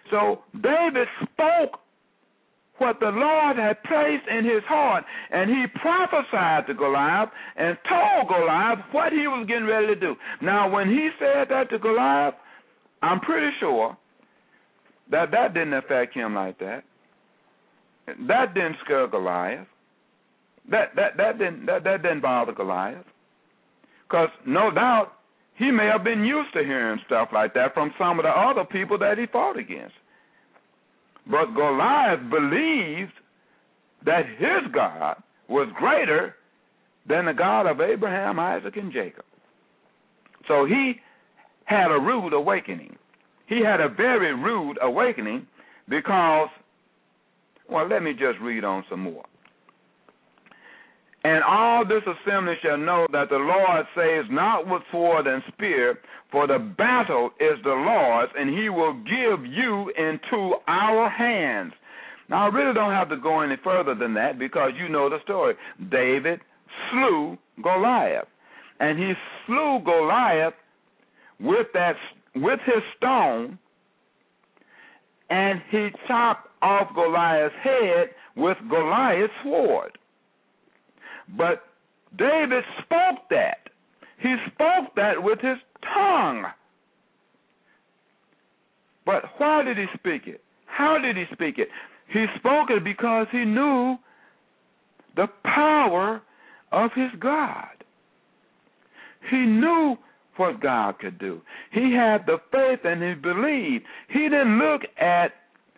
So David spoke what the Lord had placed in his heart, and he prophesied to Goliath and told Goliath what he was getting ready to do. Now, when he said that to Goliath, I'm pretty sure that didn't affect him like that. That didn't scare Goliath. That didn't bother Goliath, because no doubt he may have been used to hearing stuff like that from some of the other people that he fought against. But Goliath believed that his God was greater than the God of Abraham, Isaac, and Jacob. So he had a rude awakening. He had a very rude awakening because, well, let me just read on some more. And all this assembly shall know that the Lord saves not with sword and spear, for the battle is the Lord's, and he will give you into our hands. Now, I really don't have to go any further than that, because you know the story. David slew Goliath, and he slew Goliath with his stone, and he chopped off Goliath's head with Goliath's sword. But David spoke that. He spoke that with his tongue. But why did he speak it? How did he speak it? He spoke it because he knew the power of his God. He knew what God could do. He had the faith and he believed. He didn't look at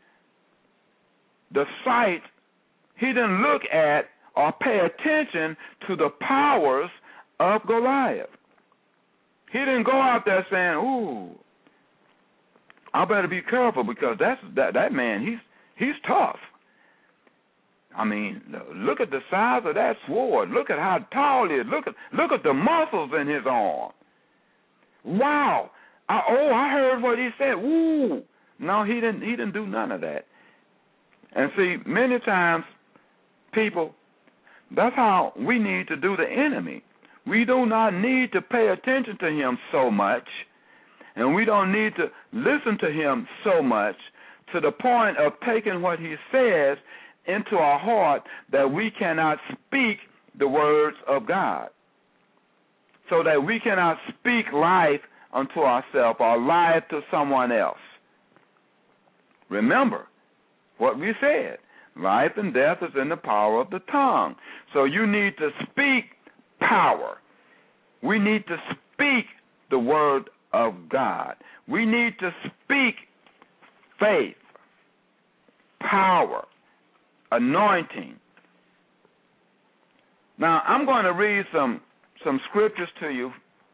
the sight. He didn't look at or pay attention to the powers of Goliath. He didn't go out there saying, "Ooh, I better be careful because that man, he's tough. I mean, look at the size of that sword. Look at how tall he is. Look at the muscles in his arm. Wow! I heard what he said. Ooh!" No, he didn't do none of that. And see, many times people, that's how we need to do the enemy. We do not need to pay attention to him so much, and we don't need to listen to him so much to the point of taking what he says into our heart that we cannot speak the words of God, so that we cannot speak life unto ourselves or life to someone else. Remember what we said. Life and death is in the power of the tongue. So you need to speak power. We need to speak the word of God. We need to speak faith, power, anointing. Now, I'm going to read some scriptures to you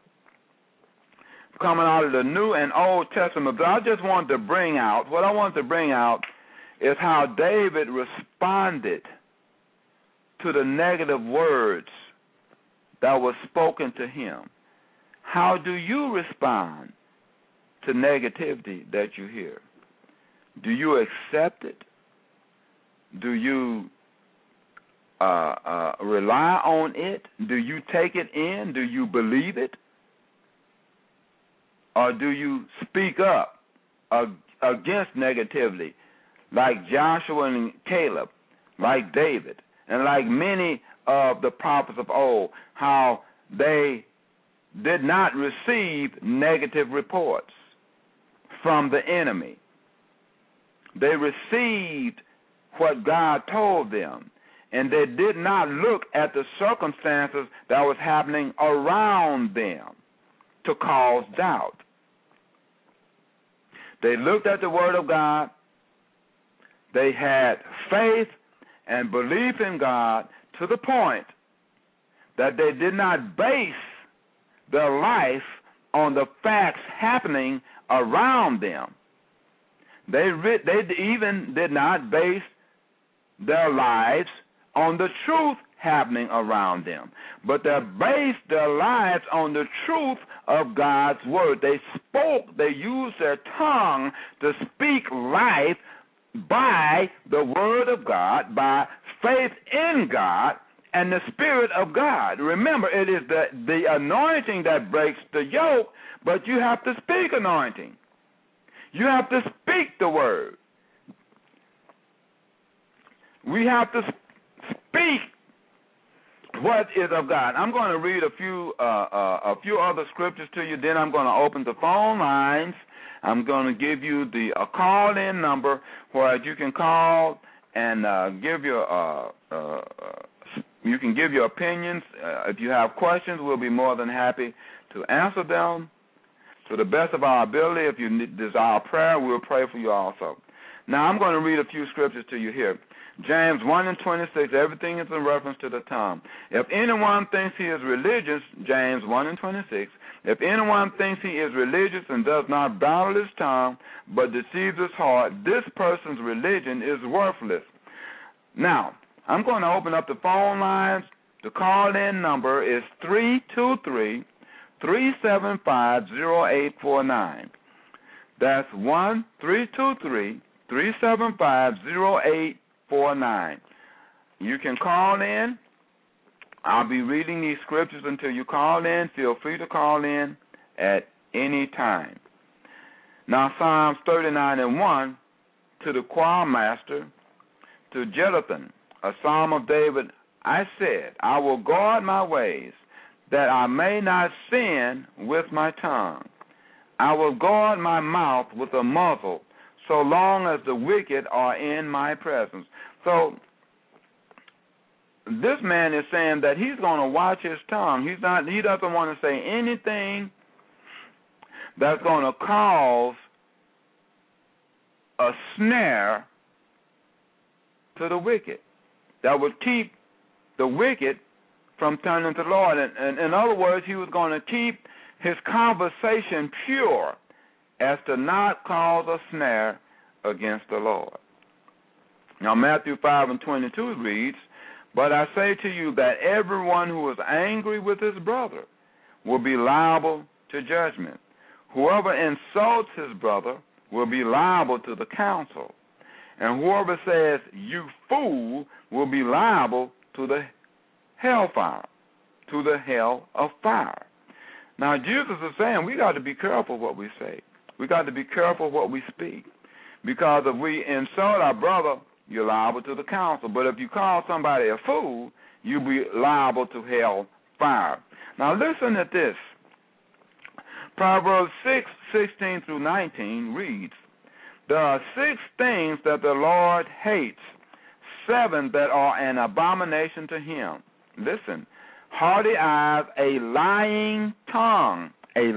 coming out of the New and Old Testament. But I just wanted to bring out, what I wanted to bring out is how David responded to the negative words that were spoken to him. How do you respond to negativity that you hear? Do you accept it? Do you rely on it? Do you take it in? Do you believe it? Or do you speak up against negativity, like Joshua and Caleb, like David, and like many of the prophets of old, how they did not receive negative reports from the enemy. They received what God told them, and they did not look at the circumstances that was happening around them to cause doubt. They looked at the Word of God. They had faith and belief in God to the point that they did not base their life on the facts happening around them. They even did not base their lives on the truth happening around them, but they based their lives on the truth of God's Word. They spoke, they used their tongue to speak life by the Word of God, by faith in God and the Spirit of God. Remember, it is the anointing that breaks the yoke, but you have to speak anointing. You have to speak the word. We have to speak what is of God. I'm going to read a few other scriptures to you. Then I'm going to open the phone lines. I'm going to give you the call-in number where you can call and give your you can give your opinions. If you have questions, we'll be more than happy to answer them to the best of our ability. If you desire prayer, we'll pray for you also. Now, I'm going to read a few scriptures to you here. James 1:26, everything is in reference to the tongue. If anyone thinks he is religious, James 1:26, if anyone thinks he is religious and does not bridle his tongue but deceives his heart, this person's religion is worthless. Now, I'm going to open up the phone lines. The call-in number is 323-375-0849. That's 1-323-375-0849. You can call in. I'll be reading these scriptures until you call in. Feel free to call in at any time. Now, Psalms 39:1, to the choir master, to Jeduthun, a psalm of David, I said, I will guard my ways, that I may not sin with my tongue. I will guard my mouth with a muzzle, so long as the wicked are in my presence. So this man is saying that he's going to watch his tongue. He doesn't want to say anything that's going to cause a snare to the wicked, that would keep the wicked from turning to the Lord. And in other words, he was going to keep his conversation pure as to not cause a snare against the Lord. Now, Matthew 5:22 reads, but I say to you that everyone who is angry with his brother will be liable to judgment. Whoever insults his brother will be liable to the council. And whoever says, you fool, will be liable to the hellfire, to the hell of fire. Now, Jesus is saying we got to be careful what we say. We got to be careful what we speak. Because if we insult our brother, you're liable to the council. But if you call somebody a fool, you'll be liable to hell fire. Now, listen at this. Proverbs 6:16-19 reads, there are 6 things that the Lord hates, 7 that are an abomination to him. Listen, haughty eyes, a lying tongue,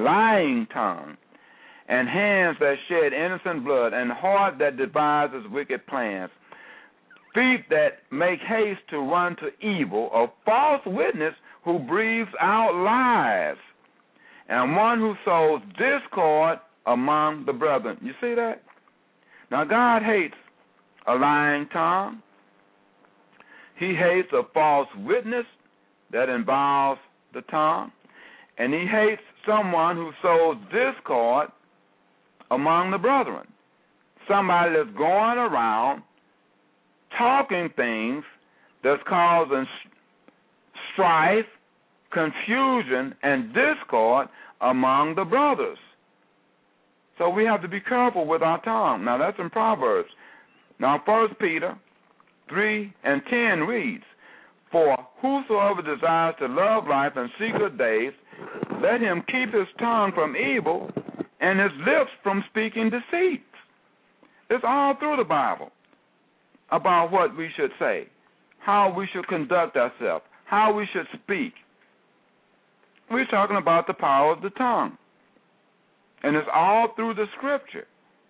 and hands that shed innocent blood, and heart that devises wicked plans, feet that make haste to run to evil, a false witness who breathes out lies, and one who sows discord among the brethren. You see that? Now, God hates a lying tongue. He hates a false witness that involves the tongue. And he hates someone who sows discord among the brethren. Somebody that's going around talking things that's causing strife, confusion, and discord among the brothers. So we have to be careful with our tongue. Now, that's in Proverbs. Now, 1 Peter 3:10 reads, for whosoever desires to love life and see good days, let him keep his tongue from evil and his lips from speaking deceit. It's all through the Bible about what we should say, how we should conduct ourselves, how we should speak. We're talking about the power of the tongue. And it's all through the Scripture.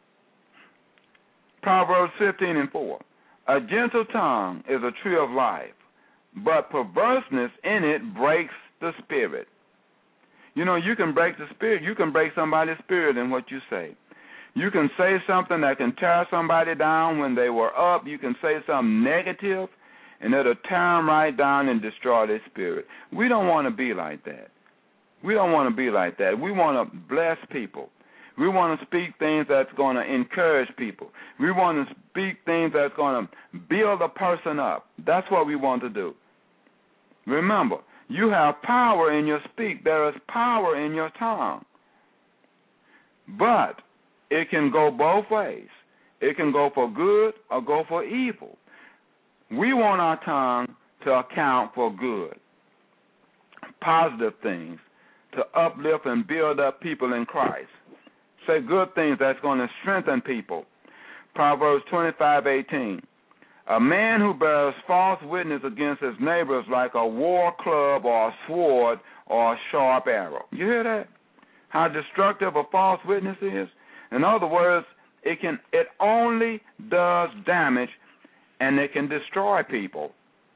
Proverbs 15:4. A gentle tongue is a tree of life, but perverseness in it breaks the spirit. You know, you can break the spirit. You can break somebody's spirit in what you say. You can say something that can tear somebody down when they were up. You can say something negative, and it'll tear them right down and destroy their spirit. We don't want to be like that. We don't want to be like that. We want to bless people. We want to speak things that's going to encourage people. We want to speak things that's going to build a person up. That's what we want to do. Remember, you have power in your speak. There is power in your tongue. But it can go both ways. It can go for good or go for evil. We want our tongue to account for good, positive things, to uplift and build up people in Christ. Say good things that's going to strengthen people. Proverbs 25:18. A man who bears false witness against his neighbor is like a war club or a sword or a sharp arrow. You hear that? How destructive a false witness is? In other words, it only does damage, and it can destroy people.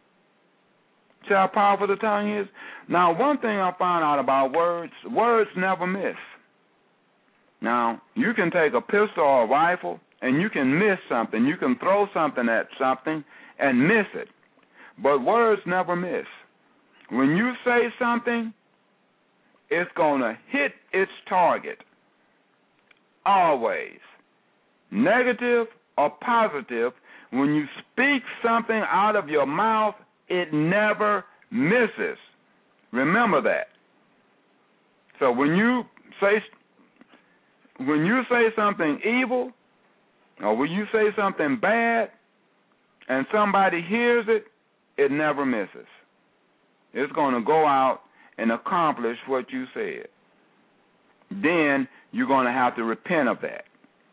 See how powerful the tongue is? Now, one thing I found out about words never miss. Now, you can take a pistol or a rifle, and you can miss something. You can throw something at something and miss it. But words never miss. When you say something, it's going to hit its target. Always. Negative or positive, when you speak something out of your mouth, it never misses. Remember that. So when you say something evil, or when you say something bad, and somebody hears it, it never misses. It's going to go out and accomplish what you said. Then you're going to have to repent of that.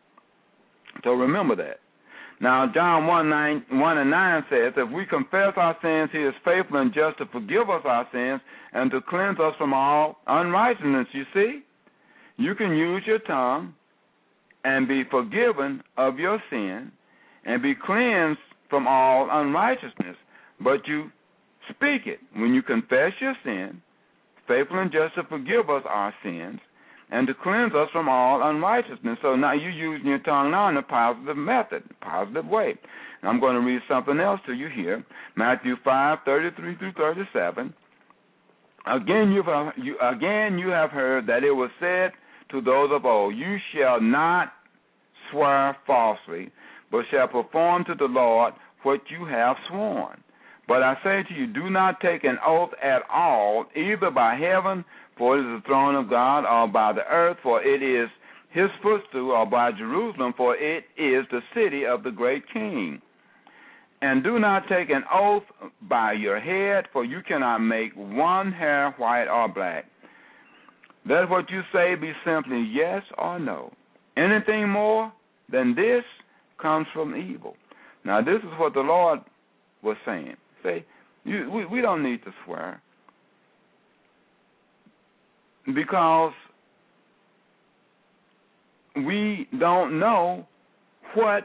So remember that. Now, John 1:9 says, if we confess our sins, he is faithful and just to forgive us our sins and to cleanse us from all unrighteousness. You see, you can use your tongue and be forgiven of your sin and be cleansed from all unrighteousness, but you speak it. When you confess your sin, faithful and just to forgive us our sins and to cleanse us from all unrighteousness. So now you're using your tongue now in a positive method, positive way. And I'm going to read something else to you here. Matthew 5:33-37. Again, you have heard that it was said to those of old, you shall not swear falsely, but shall perform to the Lord what you have sworn. But I say to you, do not take an oath at all, either by heaven, for it is the throne of God, or by the earth, for it is his footstool, or by Jerusalem, for it is the city of the great King. And do not take an oath by your head, for you cannot make one hair white or black. Let what you say be simply yes or no. Anything more than this comes from evil. Now, this is what the Lord was saying. Say, we don't need to swear, because we don't know what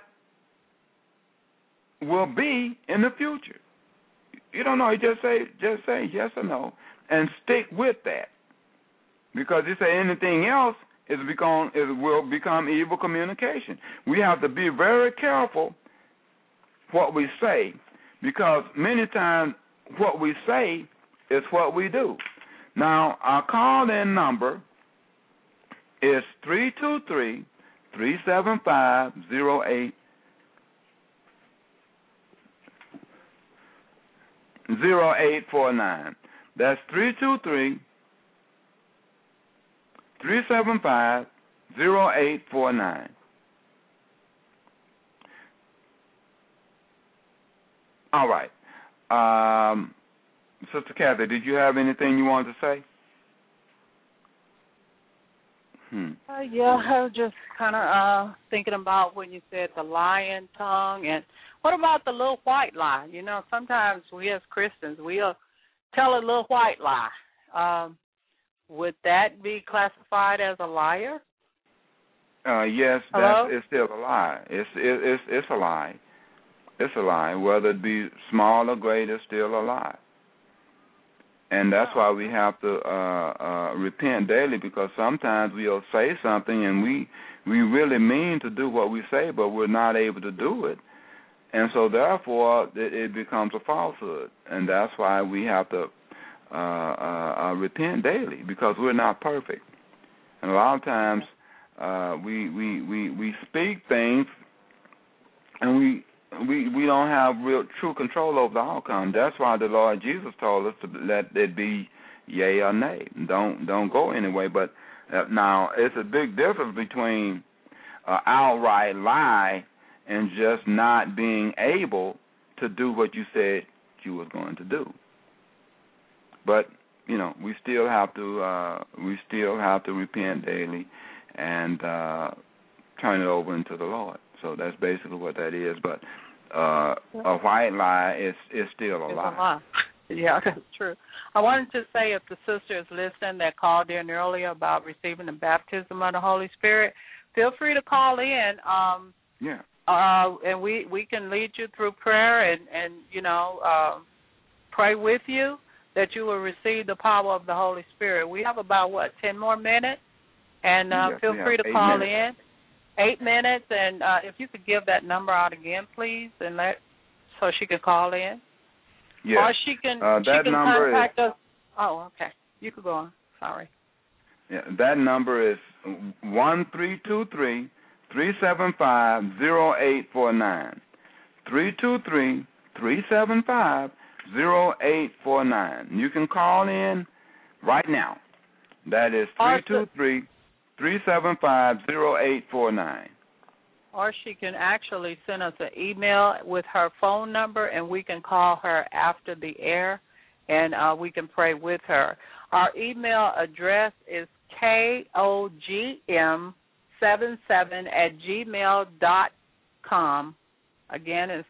will be in the future. You don't know. You just say yes or no and stick with that, because you say anything else it will become evil communication. We have to be very careful what we say, because many times what we say is what we do. Now, our call-in number is 323-375-0849. That's 323-375-0849. All right. Sister Kathy, did you have anything you wanted to say? Yeah, I was just kind of thinking about when you said the lying tongue, and what about the little white lie? You know, sometimes we as Christians, we'll tell a little white lie. Would that be classified as a liar? Yes, it's still a lie. It's a lie. It's a lie. Whether it be small or great, it's still a lie. And that's why we have to repent daily, because sometimes we'll say something and we really mean to do what we say, but we're not able to do it. And so therefore it becomes a falsehood. And that's why we have to repent daily, because we're not perfect. And a lot of times we speak things and we don't have real true control over the outcome. That's why the Lord Jesus told us to let it be yea or nay. Don't go anyway. But now it's a big difference between an outright lie and just not being able to do what you said you was going to do. But we still have to repent daily and turn it over into the Lord. So that's basically what that is. But a white lie is still a lie. Yeah, that's true. I wanted to say, if the sister is listening that called in earlier about receiving the baptism of the Holy Spirit, feel free to call in. And we can lead you through prayer and pray with you that you will receive the power of the Holy Spirit. We have about 10 more minutes, and feel free to call in. 8 minutes, and if you could give that number out again, please, and so she can call in. Yes. Or she can contact us. Oh, okay. You could go on. Sorry. Yeah, that number is 1-323-375-0849. 323-375-0849. You can call in right now. That is 323-375-0849. Or she can actually send us an email with her phone number, and we can call her after the air, and we can pray with her. Our email address is kogm77@gmail.com. Again, it's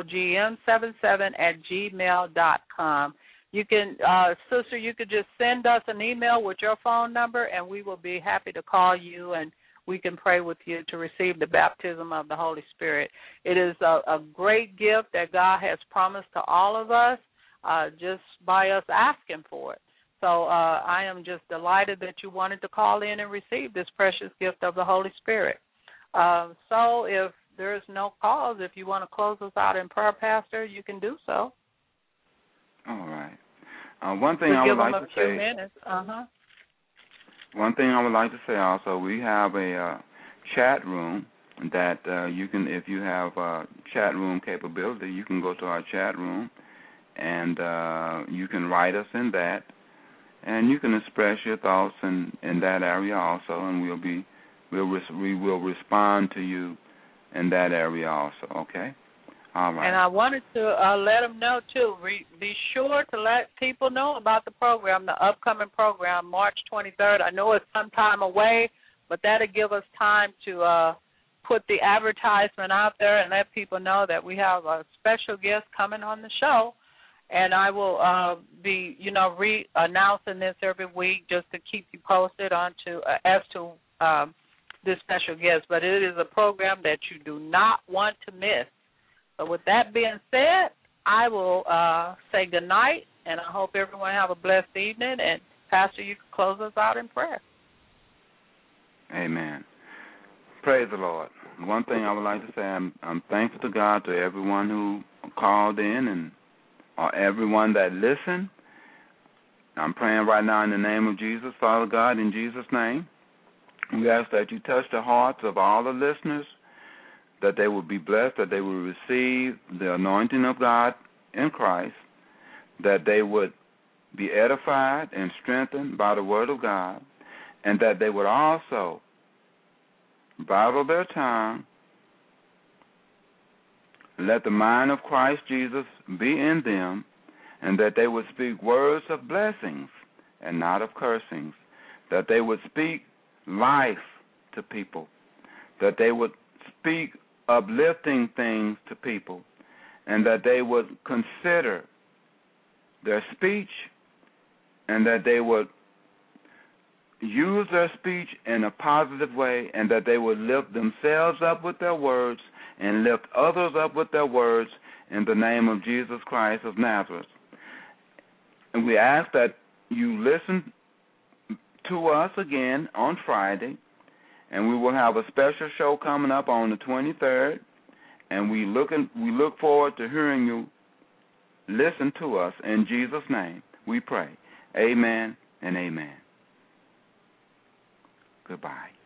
kogm77@gmail.com. You can, sister, you could just send us an email with your phone number, and we will be happy to call you, and we can pray with you to receive the baptism of the Holy Spirit. It is a great gift that God has promised to all of us just by us asking for it. So I am just delighted that you wanted to call in and receive this precious gift of the Holy Spirit. So if there's no calls, if you want to close us out in prayer, Pastor, you can do so. All right. One thing I would like to say. One thing I would like to say also, we have a chat room that you can, if you have chat room capability, you can go to our chat room and you can write us in that, and you can express your thoughts in that area also, and we will respond to you in that area also. Okay. All right. And I wanted to let them know, too, be sure to let people know about the program, the upcoming program, March 23rd. I know it's some time away, but that'll give us time to put the advertisement out there and let people know that we have a special guest coming on the show. And I will be, re-announcing this every week just to keep you posted as to this special guest. But it is a program that you do not want to miss. So with that being said, I will say good night, and I hope everyone have a blessed evening. And, Pastor, you can close us out in prayer. Amen. Praise the Lord. One thing I would like to say, I'm thankful to God, to everyone who called in and everyone that listened. I'm praying right now in the name of Jesus, Father God, in Jesus' name. We ask that you touch the hearts of all the listeners, that they will be blessed, that they will receive the anointing of God in Christ, that they would be edified and strengthened by the word of God, and that they would also bridle their tongue, let the mind of Christ Jesus be in them, and that they would speak words of blessings and not of cursings, that they would speak life to people, that they would speak uplifting things to people, and that they would consider their speech, and that they would use their speech in a positive way, and that they would lift themselves up with their words and lift others up with their words in the name of Jesus Christ of Nazareth. And we ask that you listen to us again on Friday, and we will have a special show coming up on the 23rd, and we look forward to hearing you listen to us. In Jesus' name we pray. Amen and amen. Goodbye.